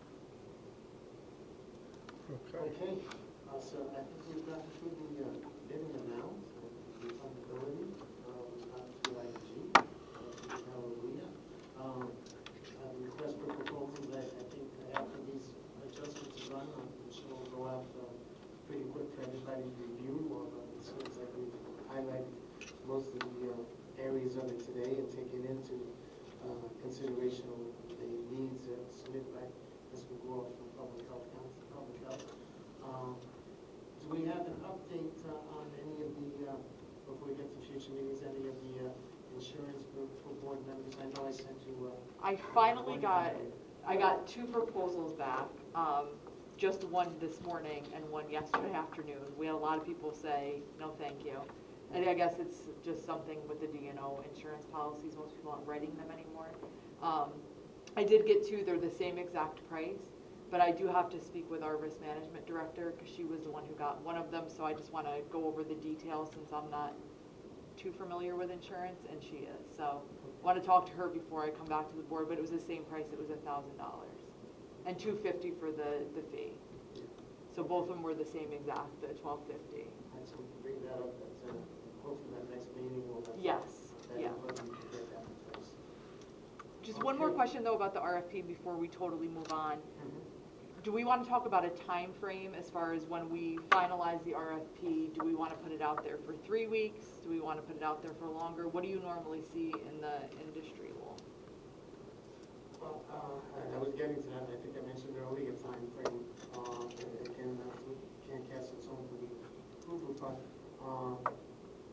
Okay, so I think we've gotten through the bidding amount, the fundability, we've gotten through ING, hallelujah. Request for proposals, I think after these adjustments are run, I'm sure we'll go out pretty quick for everybody's review. It seems like we've highlighted most of the areas of it today and taken into consideration of the needs submitted by Ms. McGraw from Public Health Council, Public Health. Do we have an update on any of the, before we get to future meetings, any of the insurance for board members? I know I sent you. I finally got 2 proposals back, just one this morning and one yesterday afternoon. We had a lot of people say, no, thank you. And I guess it's just something with the D&O insurance policies, most people aren't writing them anymore. I did get 2, they're the same exact price, but I do have to speak with our risk management director because she was the one who got one of them, so I just want to go over the details since I'm not too familiar with insurance, and she is. So I want to talk to her before I come back to the board, but it was the same price, it was $1,000. And $250 for the fee. So both of them were the same exact, the $1,250. And so we can bring that up at, hopefully that next meeting we'll have. Yes, that yeah. input and we can get that in place. Just one more Okay. question though about the RFP before we totally move on. Mhm. Do we want to talk about a time frame as far as when we finalize the RFP? Do we want to put it out there for 3 weeks? Do we want to put it out there for longer? What do you normally see in the industry, Will? Well, I was getting to that, I think I mentioned earlier, time frame, again, we can't cast its own to be approval, but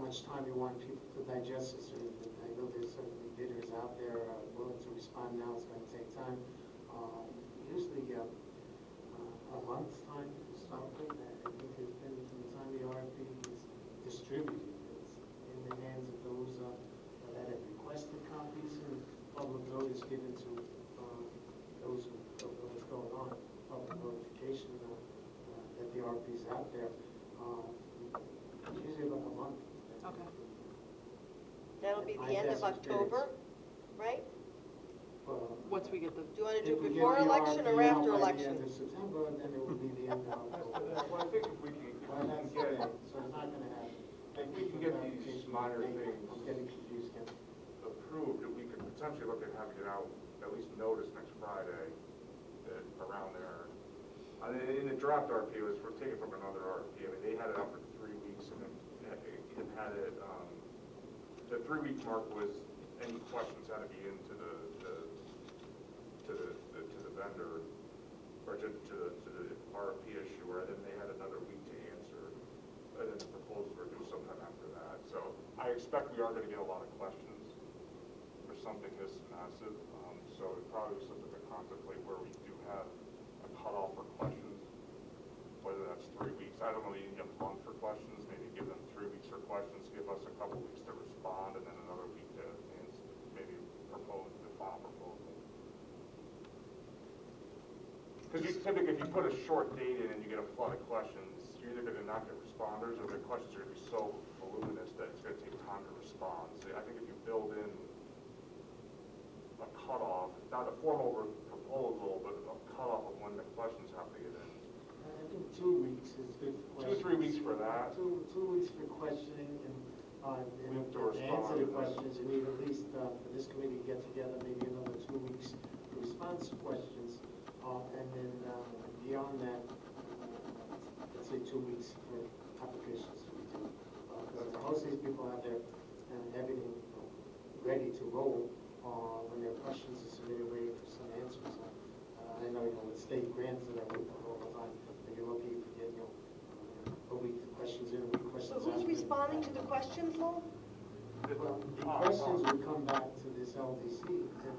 much time you want people to digest this or anything. I know there's certainly bidders out there willing to respond now. It's going to take time. Usually a month's time is something that I think has been from the time the RFP is distributed. It's in the hands of those that have requested copies and public notice given to those who know what's going on, public notification that the RFP is out there. Usually about a month. Okay. That'll be My the end guess of is October, right? Once we get the, Do you want to do If we get before the election or RFP out after by election? the end of September, then it would be the end of October. Well, I think if we can, Well, that's get, okay, so it's not gonna happen. if we can get these minor things I'm getting confused, Ken. approved, we could potentially look at having it out, at least notice next Friday, around there. In the draft RFP, we're taken from another RFP. I mean, they had it out for 3 weeks, and then it had it, the 3-week mark was any questions had to be into the vendor, or to the RFP issuer, and then they had another week to answer, and then the proposals were due sometime after that. So I expect we are going to get a lot of questions for something this massive, so it probably is something to contemplate where we do have a cutoff for questions, whether that's 3 weeks. I don't really need a month for questions, maybe give them 3 weeks for questions, give us a couple weeks to respond, and then another week to answer, maybe propose the final proposal. Because typically, if you put a short date in and you get a flood of questions, you're either going to not get responders, or the questions are going to be so voluminous that it's going to take time to respond. So I think if you build in a cutoff, not a formal proposal, but a cutoff of when the questions have to get in. I think 2 weeks is good for questions. 2 or 3 weeks for that. Two weeks for questioning and Week to to answer the respond. questions. You need at least, for this committee to get together, maybe another 2 weeks to respond to questions. And then beyond that, let's say 2 weeks for applications to be due. Because most of these people have their everything ready to roll when their questions are submitted, waiting for some answers. I know, with state grants that I work on all the time, and you're lucky if you get, a week of questions in, a week of questions So out. who's responding to the questions, Lowell? Well, the questions would come back to this LDC, and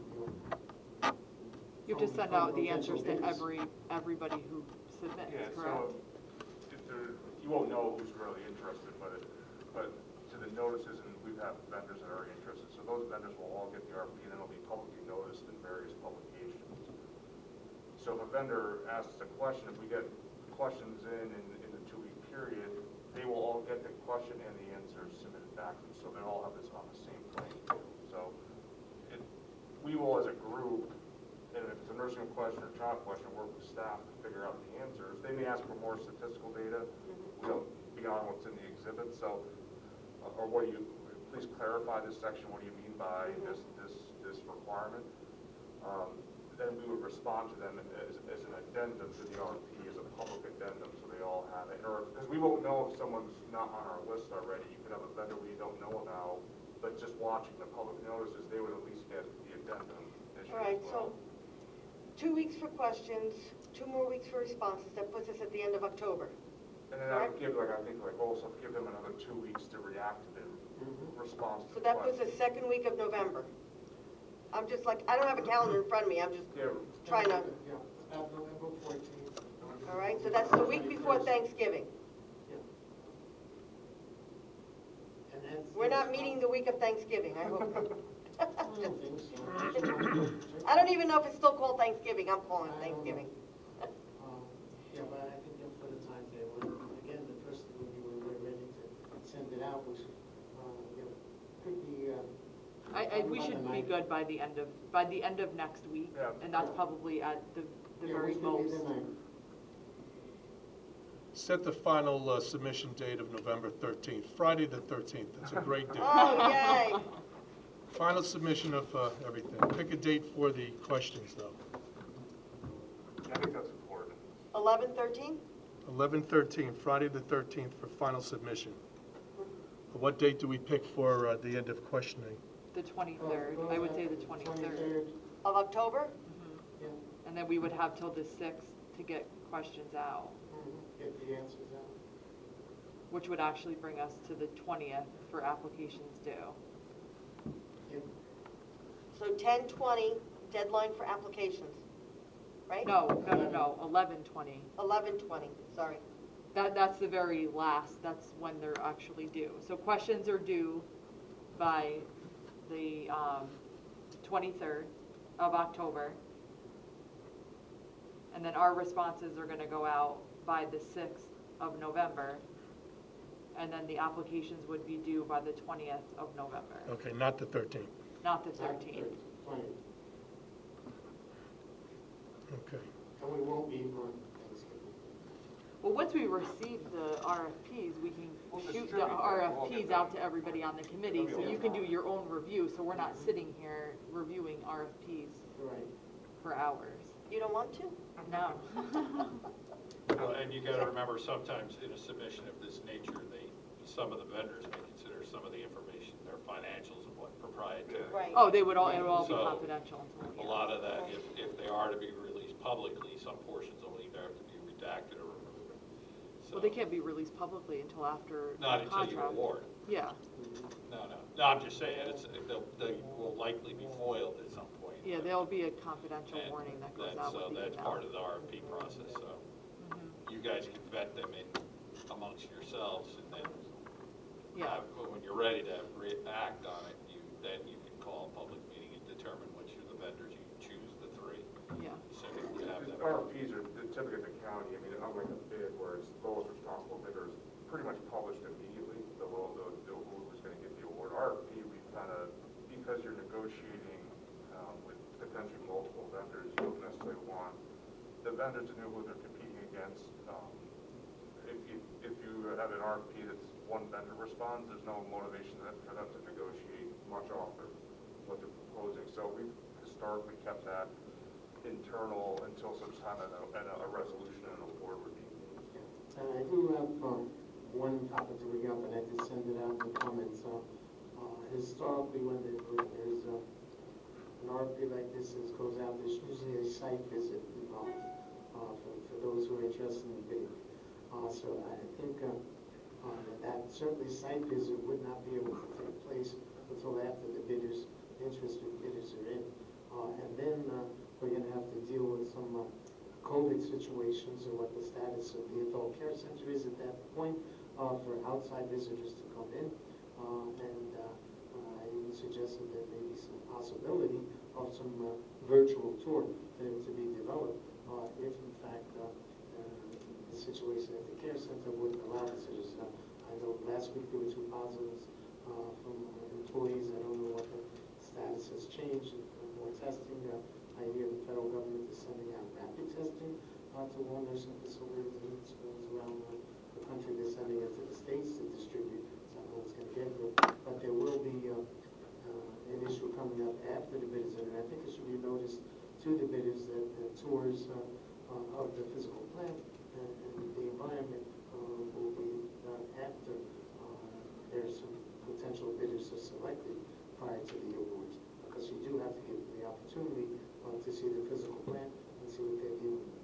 you have to send out the answers to everybody who submits, Yeah, correct? so if there, you won't know who's really interested, but to the notices, and we've had vendors that are interested, so those vendors will all get the RFP, and it'll be publicly noticed in various publications. So if a vendor asks a question, if we get questions in the 2-week period, they will all get the question and the answers submitted back to them, so they all have this on the same playing field. So we will, as a group, and if it's a nursing home question or child question, work with staff to figure out the answers. They may ask for more statistical data, beyond what's in the exhibit. So, or what do you? Please clarify this section. What do you mean by this requirement? Then we would respond to them as an addendum to the RFP, as a public addendum, so they all have it. Or because we won't know if someone's not on our list already. You could have a vendor we don't know about, but just watching the public notices, they would at least get the addendum issue. All right, as well. so 2 weeks for questions, 2 more weeks for responses. That puts us at the end of October. And then I would give, also give them another 2 weeks to react to the response to So the that puts question. us second week of November. I'm just like, I don't have a calendar in front of me. I'm just Yeah, trying to, Yeah, about November 14th. all right? So that's the week before Thanksgiving. And that's. We're not meeting the week of Thanksgiving, I hope. I don't think so. I don't even know if it's still called Thanksgiving. I'm calling it I don't know. Thanksgiving. Yeah, but I think you'll put a timetable. Again, the first thing would be when we're ready to send it out, which, could be. We should be good by the end of next week, Yeah. and that's probably at the very most. Set the final submission date of November 13th, Friday the 13th. That's a great date. Oh, yay. Final submission of everything. Pick a date for the questions, though. Yeah, I think that's important. 11/13? 11/13, Friday the 13th for final submission. What date do we pick for the end of questioning? The 23rd, I would say the 23rd. Of October? Yeah, And then we would have till the 6th to get questions out. get the answers out. which would actually bring us to the 20th for applications due. So 10/20, deadline for applications, right? No, 11/20. 11/20, sorry. That's the very last, that's when they're actually due. So questions are due by the 23rd of October. And then our responses are gonna go out by the 6th of November. And then the applications would be due by the 20th of November, Okay, not the 13th. not the 13th. 20. Okay. And we won't be on Thanksgiving. Well, once we receive the RFPs, we can We'll shoot the distribute them. We'll RFPs get out them. to everybody on the committee, so you can do your own review, so we're not sitting here reviewing RFPs Right. for hours. You don't want to? No. Well, and you gotta remember, sometimes in a submission of this nature, some of the vendors may consider some of the information, their financials and what proprietary. Right. Oh, it would all be So, confidential until the A end. lot of that, if they are to be released publicly, some portions will either have to be redacted or removed. Well, they So, can't be released publicly until after the not until you contract. award. Yeah, No, I'm just saying, they will likely be foiled at some point. yeah, there'll be a confidential And warning that goes that- out with So the that's email. part of the RFP process, so Mhm. you guys can vet them in amongst yourselves, and then Yeah, when you're ready to act on it, then you can call a public meeting and determine which of the vendors you choose, the three. yeah. Assuming you have These them. RFPs are typically the county, I mean, unlike a bid where it's lowest responsible bidder is pretty much published immediately, who's gonna get the award. RFP, we kind of, because you're negotiating with potentially multiple vendors, you don't necessarily want the vendor to know who they're competing against. If you have an RFP that's one vendor responds, there's no motivation for them to negotiate much offer what they're proposing. So we've historically kept that internal until such time and a resolution and award would be made. And I do have one topic to bring up, and I did send it out in the comments. Historically, when there's an RFP like this that goes out, there's usually a site visit involved for those who are interested in bidding. So I think that certainly site visit would not be able to take place until after the interested bidders are in. And then we're going to have to deal with some COVID situations or what the status of the adult care center is at that point for outside visitors to come in. And I even suggested there may be some possibility of some virtual tour to be developed if in fact the situation at the care center wouldn't allow visitors. I know last week there were 2 positives from employees. I don't know what the status has changed. More testing. I hear the federal government is sending out rapid testing to all nursing facilities and schools around the country. They're sending it to the states to distribute. So I don't know what's going to get there. But there will be an issue coming up after the bidders. And I think it should be noticed to the bidders that tours of the physical plant and the environment will be done after there's some potential bidders are selected prior to the awards. Because you do have to give them the opportunity to see the physical plant and see what they're dealing with.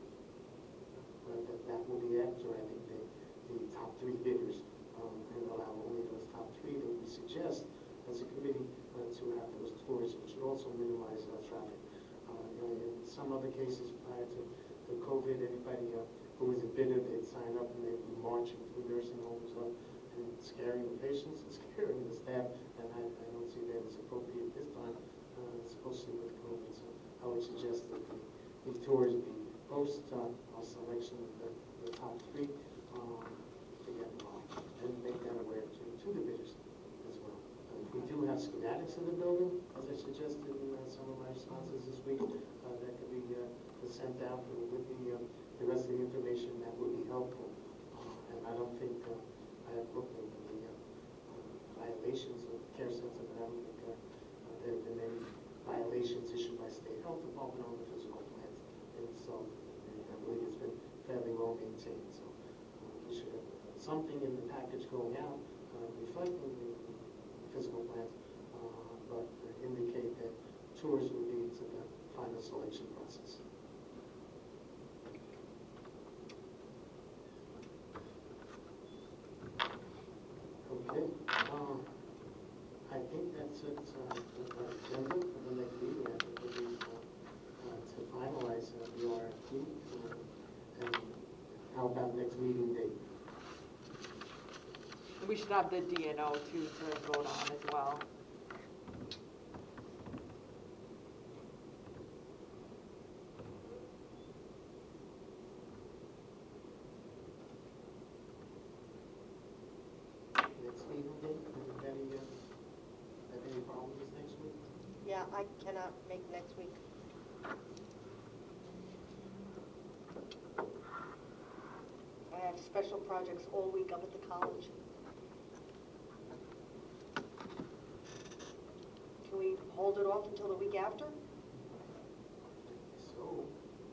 That will be after, I think, the top 3 bidders, and allow only those top 3 that we suggest as a committee to have those tours, which would also minimize traffic. In some other cases prior to COVID, anybody who was a bidder, they'd sign up and they'd be marching through nursing homes and scaring the patients and scaring the staff, and I don't see that as appropriate this time, especially with COVID. So I would suggest that the tours be post our selection of the top 3 to get involved and make that aware to the bidders as well. We do have schematics of the building, as I suggested in some of my responses this week, that could be sent out with the rest of the information that would be helpful. And I don't think, I have looked into the violations of the care center, but I don't think there have been any violations issued by state health department on the physical plant. And so I believe it's been fairly well maintained. So we should have something in the package going out reflecting the physical plant, but indicate that tours will be to the final selection process. Okay, I think that's it, the agenda for the next meeting. I think we'll be, to finalize the RFP, and how about next meeting date? We should have the DNO too to vote on as well. Next meeting date, anybody, have any problems next week? Yeah, I cannot make next week. I have special projects all week up at the college. Can we hold it off until the week after? So,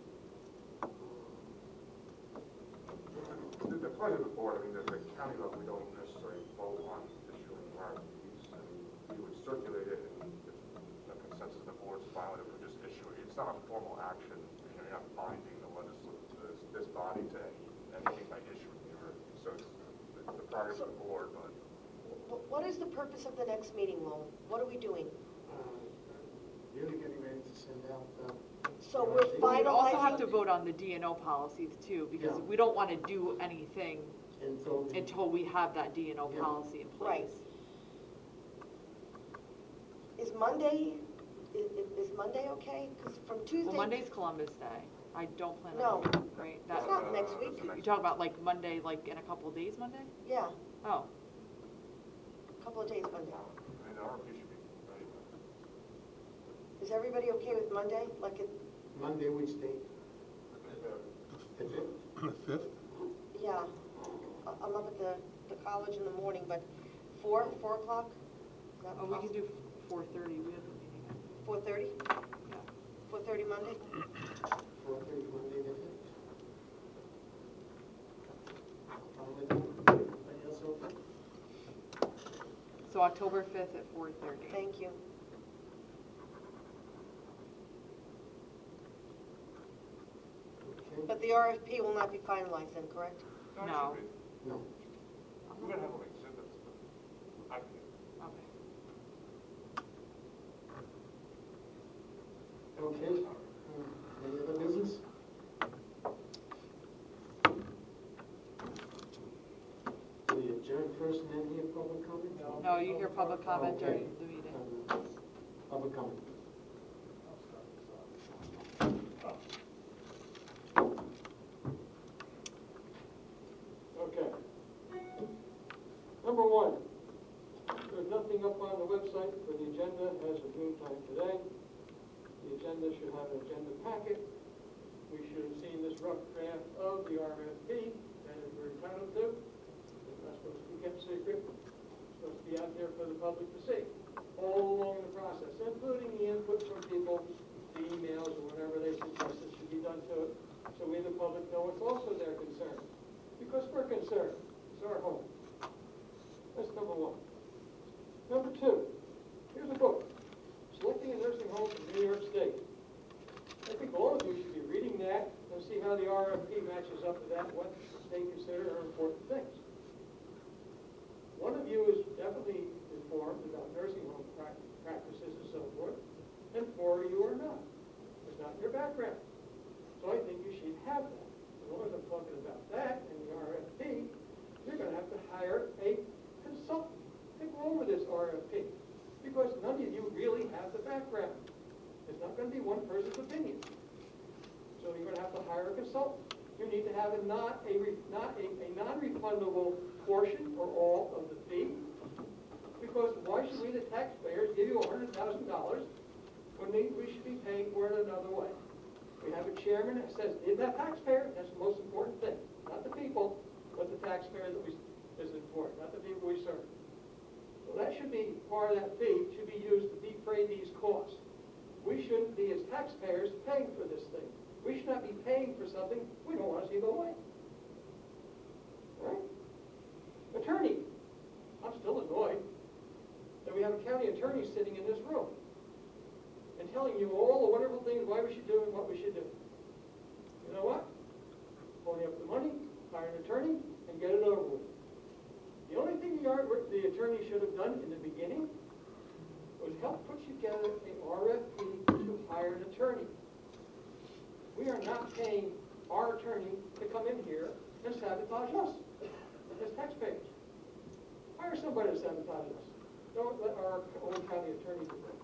The pleasure of the board, I mean, at the county level, we don't necessarily vote on issuing RFPs. I mean, we would circulate it, and if the consensus of the board's fine with it, we'll just issue it. It's not a formal action, you're not binding this body to anything by issuing the RFP. So it's the prerogative of the board, but. What is the purpose of the next meeting, Lowell? What are we doing? really getting ready to send out, So we're We also have finalizing, to vote on the DNO policies too, because Yeah. we don't want to do anything until. until we have that DNO Yeah. policy in Right. place. is Monday, is Monday okay? Because from Tuesday. Well, Monday's Columbus Day. I don't plan No. on, right? That's That, not next week. you talk about like Monday, like in a couple of days, Monday? Yeah, Oh, a couple of days Monday. I mean, the RFP should be ready. Is everybody okay with Monday? Like it, Monday, which date? The fifth? The 5th? yeah, I'm up at the college in the morning, but 4 o'clock? Is that oh, we can do 4:30. We have a meeting. 4:30? Yeah. 4:30 Monday? 4:30, Monday the fifth. Anybody else okay? So October 5th at 4:30. Thank you. Okay. But the RFP will not be finalized then, correct? it No. should be. No. We're gonna have them exhibits, but I can. Okay. Okay. Any other business? We adjourn first and then hear public comment? No, you hear public comment Okay. during the meeting. Public comment. Okay. Number one, there's nothing up on the website for the agenda as of noon time today. The agenda should have an agenda packet. We should have seen this rough draft of the RFP that we're entitled to. It's not supposed to be kept secret. It's supposed to be out there for the public to see, all along the process, including the input from people, the emails or whatever they suggested should be done to it, so we, the public, know it's also their concern. Because we're concerned. It's our home. That's number one. Number two, here's a book, Selecting a Nursing Home in New York State. I think all of you should be reading that and see how the RFP matches up to that, what they consider are important things. One of you is definitely informed about nursing home practices and so forth, and 4 of you are not. It's not in your background. So I think you should have that. As long as I'm talking about that in the RFP, you're going to have to hire a consultant to go over this RFP, because none of you really have the background. It's not going to be one person's opinion. So you're going to have to hire a consultant. You need to have a non-refundable portion or all of the fee, because why should we, the taxpayers, give you $100,000 when we should be paying for it another way? We have a chairman that says, it's the taxpayer, that's the most important thing. Not the people, but the taxpayer is important, not the people we serve. So that should be, part of that fee should be used to defray these costs. We shouldn't be, as taxpayers, paying for this thing. We should not be paying for something we don't want to see go away. Right? Attorney. I'm still annoyed that we have a county attorney sitting in this room and telling you all the wonderful things why we should do and what we should do. You know what? Pony up the money, hire an attorney, and get it over with. The only thing the the attorney should have done in the beginning was help put together an RFP to hire an attorney. We are not paying our attorney to come in here and sabotage us as taxpayers. Hire somebody to sabotage us. Don't let our own county attorney do that.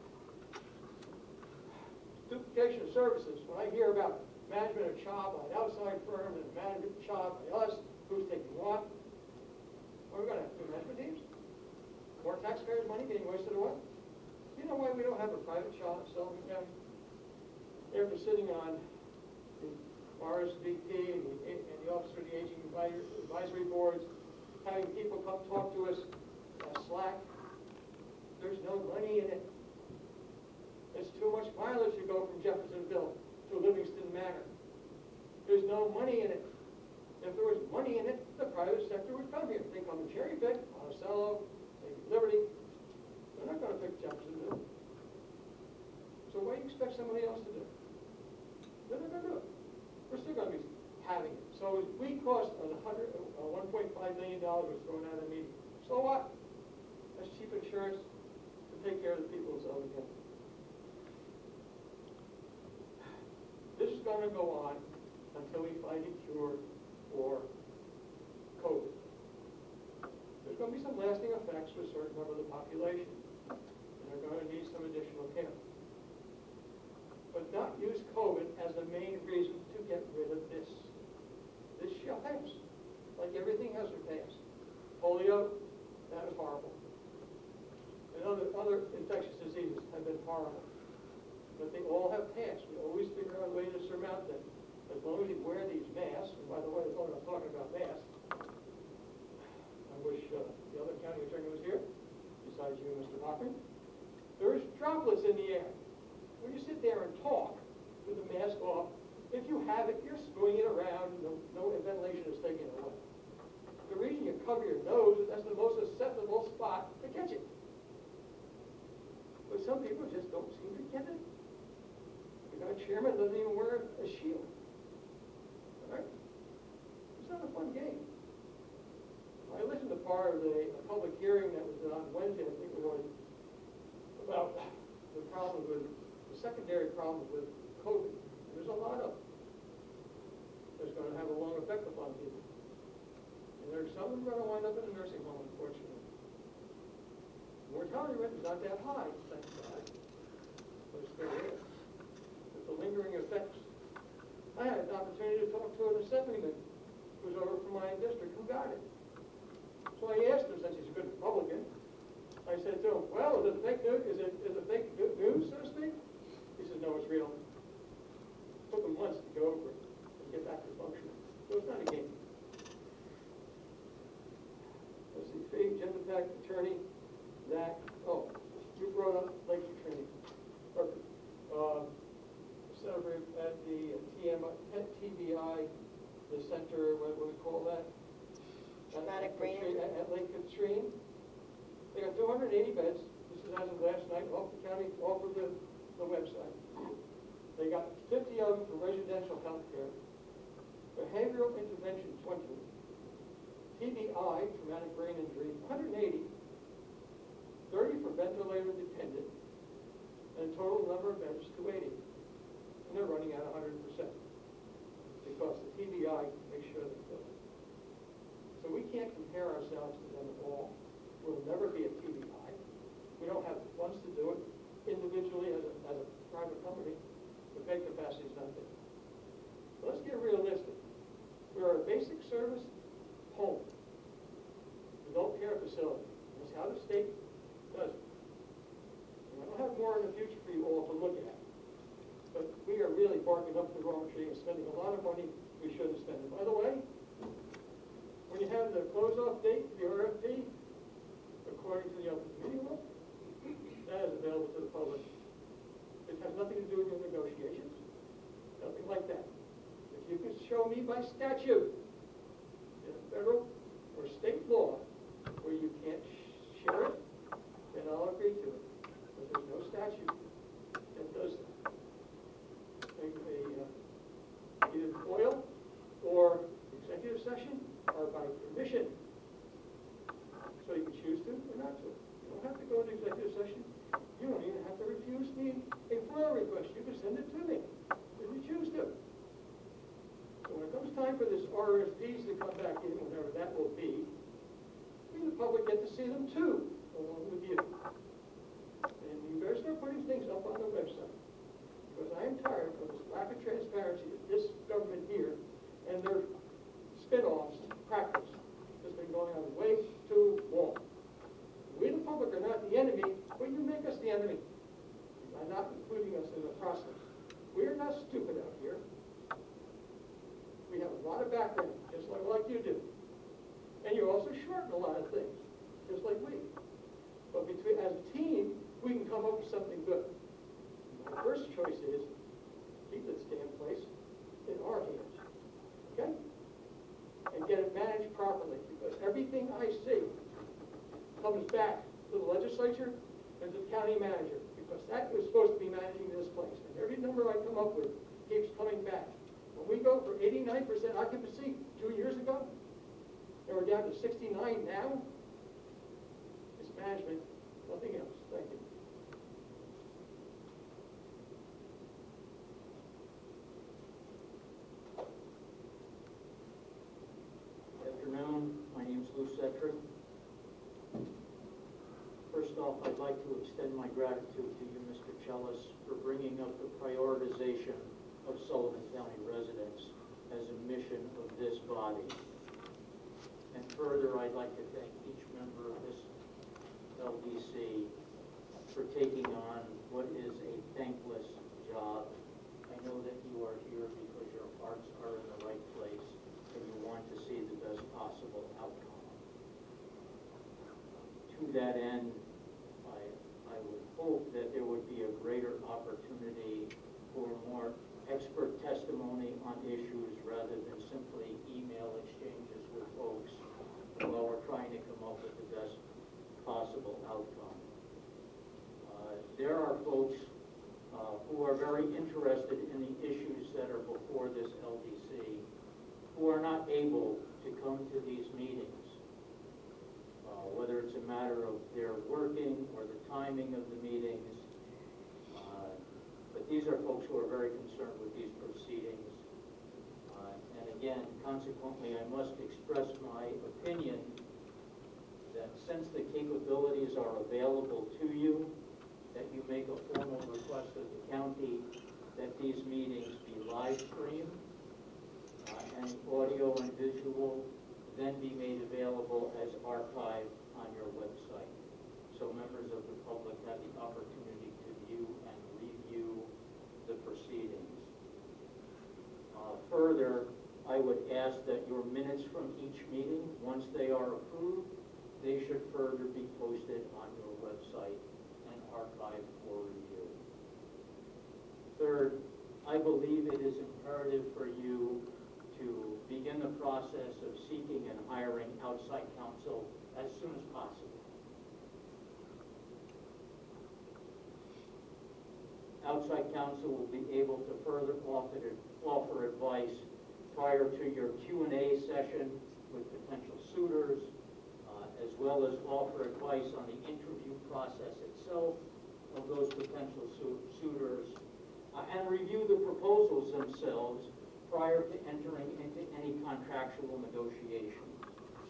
Duplication of services. When I hear about management of job by an outside firm and management of job by us, who's taking what? Are we going to have two management teams? More taxpayers' money getting wasted away? You know why we don't have a private shop in Sullivan County? After sitting on the RSVP and the Office for the Aging Advisory Boards, having people come talk to us Slack, there's no money in it. It's too much mileage to go from Jeffersonville to Livingston Manor. There's no money in it. If there was money in it, the private sector would come here. They come and cherry pick, Monticello, maybe Liberty. They're not going to pick Jeffersonville. So what do you expect somebody else to do? They're not going to do it. We're still going to be having it. So we cost $1.5 million was thrown out of the meeting. So what? That's cheap insurance to take care of the people of Sullivan County. This is going to go on until we find a cure for COVID. There's going to be some lasting effects for a certain number of the population, and they're going to need some additional care. But not use COVID as the main reason to get rid of this. This shall pass, like everything has to pass. Polio, that was horrible. And other infectious diseases have been horrible. But they all have passed. We always figure out a way to surmount them. As long as you wear these masks, and by the way, as long as I'm talking about masks, I wish the other county attorney was here, besides you, Mr. Hoffman. There is droplets in the air. When you sit there and talk with the mask off, if you have it, you're spewing it around, no ventilation is taking it away. The reason you cover your nose is that's the most susceptible spot to catch it. But some people just don't seem to get it. The chairman doesn't even wear a shield. All right? It's not a fun game. I listened to part of a public hearing that was on Wednesday, I think it was, about the problems with, the secondary problems with COVID. There's a lot of them. It's going to have a long effect upon people. And there's some who are going to wind up in a nursing home, unfortunately. Mortality rate is not that high, thank God. But it's still there. The lingering effects. I had an opportunity to talk to an assemblyman who's over from my district who got it. So I asked him, since he's a good Republican, I said to him, well, is it fake news? Is it fake news, so to speak? He said, no, it's real. It took him months to go over it and get back to functioning. So it's not a game. Let's see, fee, gender pact, attorney, that, oh, you brought up Lakes training. Center at the TBI, the center, what do we call that? Traumatic brain injury. At Lake Katrine. They got 280 beds. This is as of last night, off the county, off of the website. They got 50 of them for residential health care. Behavioral intervention, 20. TBI, traumatic brain injury, 180. 30 for ventilator dependent. And total number of beds, 280. And they're running at 100% because the TBI makes sure they fill it. So we can't compare ourselves to them at all. We'll never be a TBI. We don't have the funds to do it individually as a private company. The bed capacity is not there. So let's get realistic. We're a basic service home, adult care facility. That's how the state does it. And I'll have more in the future for you all to look at. But we are really barking up the wrong tree and spending a lot of money we shouldn't spend. And by the way, when you have the close-off date for the RFP, according to the Open Meeting Law, that is available to the public. It has nothing to do with your negotiations, nothing like that. If you could show me by statute in a federal or state law where you can't share it, then I'll agree to it. But there's no statute that does that. Either FOIL or executive session or by permission. So you can go into executive session, you don't even have to refuse me a FOIA request. You can send it to me if you choose to. So when it comes time for this RFPs to come back in, whenever that will be, we, the public, get to see them too, along with you. And you better start putting things up on the website. Because I am tired of this lack of transparency that this government here and their spin-offs practice has been going on way too long. We, the public, are not the enemy, but you make us the enemy by not including us in the process. We are not stupid out here. We have a lot of background, just like you do. And you also shorten a lot of things, just like we. But between, as a team, we can come up with something good. My first choice is keep this damn place in our hands, okay? And get it managed properly, because everything I see comes back to the legislature and to the county manager, because that was supposed to be managing this place. And every number I come up with keeps coming back. When we go for 89% occupancy 2 years ago, and we're down to 69 now, it's management, nothing else. Thank you. Good afternoon. My name is Lou Cetrick. First off, I'd like to extend my gratitude to you, Mr. Chellis, for bringing up the prioritization of Sullivan County residents as a mission of this body. And further, I'd like to thank each member of this LDC for taking on what is a thankless job. I know that you are here because your hearts are in the right place and you want to see the best possible outcome. To that end, I would hope that there would be a greater opportunity for more expert testimony on issues rather than simply email exchanges with folks while we're trying to come up with the best possible outcome. There are folks who are very interested in the issues that are before this LDC who are not able to come to these meetings. Whether it's a matter of their working or the timing of the meetings. But these are folks who are very concerned with these proceedings. And again, consequently, I must express my opinion that since the capabilities are available to you, that you make a formal request of the county that these meetings be live streamed and audio and visual then be made available as archived on your website. So members of the public have the opportunity to view and review the proceedings. Further, I would ask that your minutes from each meeting, once they are approved, they should further be posted on your website and archived for review. Third, I believe it is imperative for you to begin the process of seeking and hiring outside counsel as soon as possible. Outside counsel will be able to further offer advice prior to your Q&A session with potential suitors, as well as offer advice on the interview process itself of those potential suitors, and review the proposals themselves prior to entering into any contractual negotiations.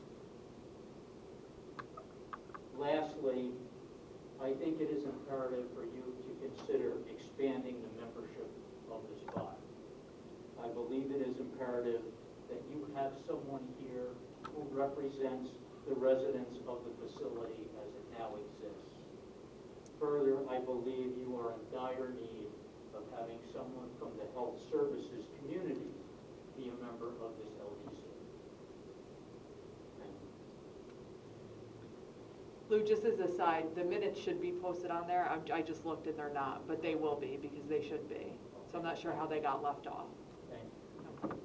Lastly, I think it is imperative for you to consider expanding the membership of this body. I believe it is imperative that you have someone here who represents the residents of the facility as it now exists. Further, I believe you are in dire need of having someone from the health services community be a member of this LDC. Thank you. Lou, just as a side, the minutes should be posted on there. I just looked and they're not, but they will be because they should be. So I'm not sure how they got left off. Thank you.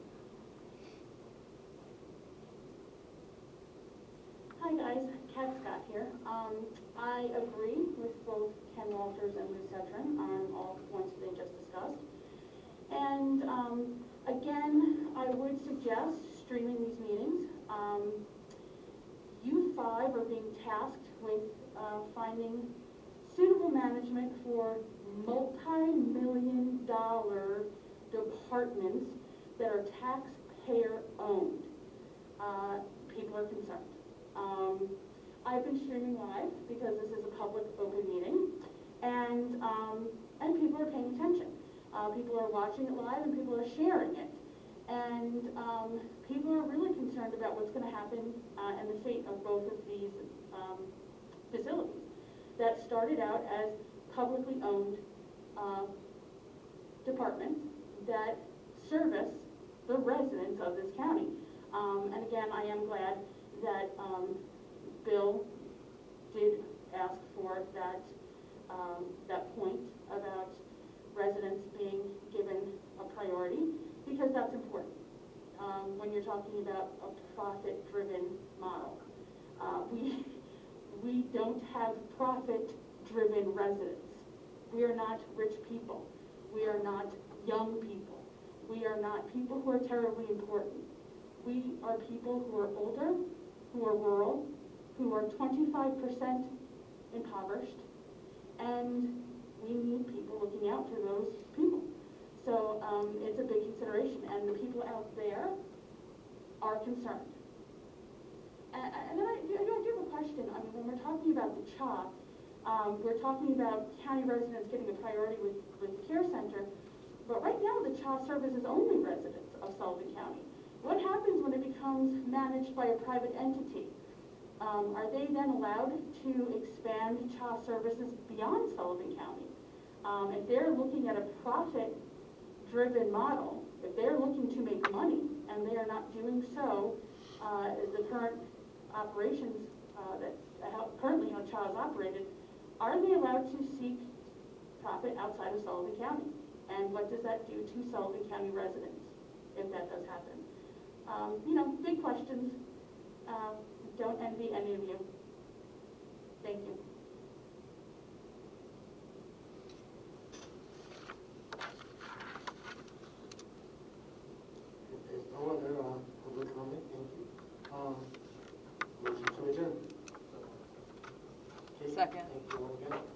Hi guys, Kat Scott here. I agree with both Ken Walters and Lou Cetrin on all the points they just discussed. And again, I would suggest streaming these meetings. you 5 are being tasked with finding suitable management for multi-million-dollar departments that are taxpayer-owned. People are concerned. I've been streaming live because this is a public open meeting, and people are paying attention. People are watching it live and people are sharing it. And people are really concerned about what's going to happen and the fate of both of these facilities that started out as publicly owned departments that service the residents of this county. And again, I am glad that Bill did ask for that point about residents being given a priority, because that's important when you're talking about a profit-driven model. We don't have profit-driven residents. We are not rich people. We are not young people. We are not people who are terribly important. We are people who are older, who are rural, who are 25% impoverished, and we need people looking out for those people. So it's a big consideration, and the people out there are concerned. And then I do have a question. I mean, when we're talking about the CHA, we're talking about county residents getting a priority with the care center, but right now the CHA services only residents of Sullivan County. What happens when it becomes managed by a private entity? Are they then allowed to expand CHA services beyond Sullivan County? If they're looking at a profit-driven model, if they're looking to make money and they are not doing so, the current operations that currently CHA is operated, are they allowed to seek profit outside of Sullivan County? And what does that do to Sullivan County residents if that does happen? Big questions. Don't envy any of you. Thank you. If there's no other public comment, thank you. Motion to adjourn. Okay, Second. thank you all again.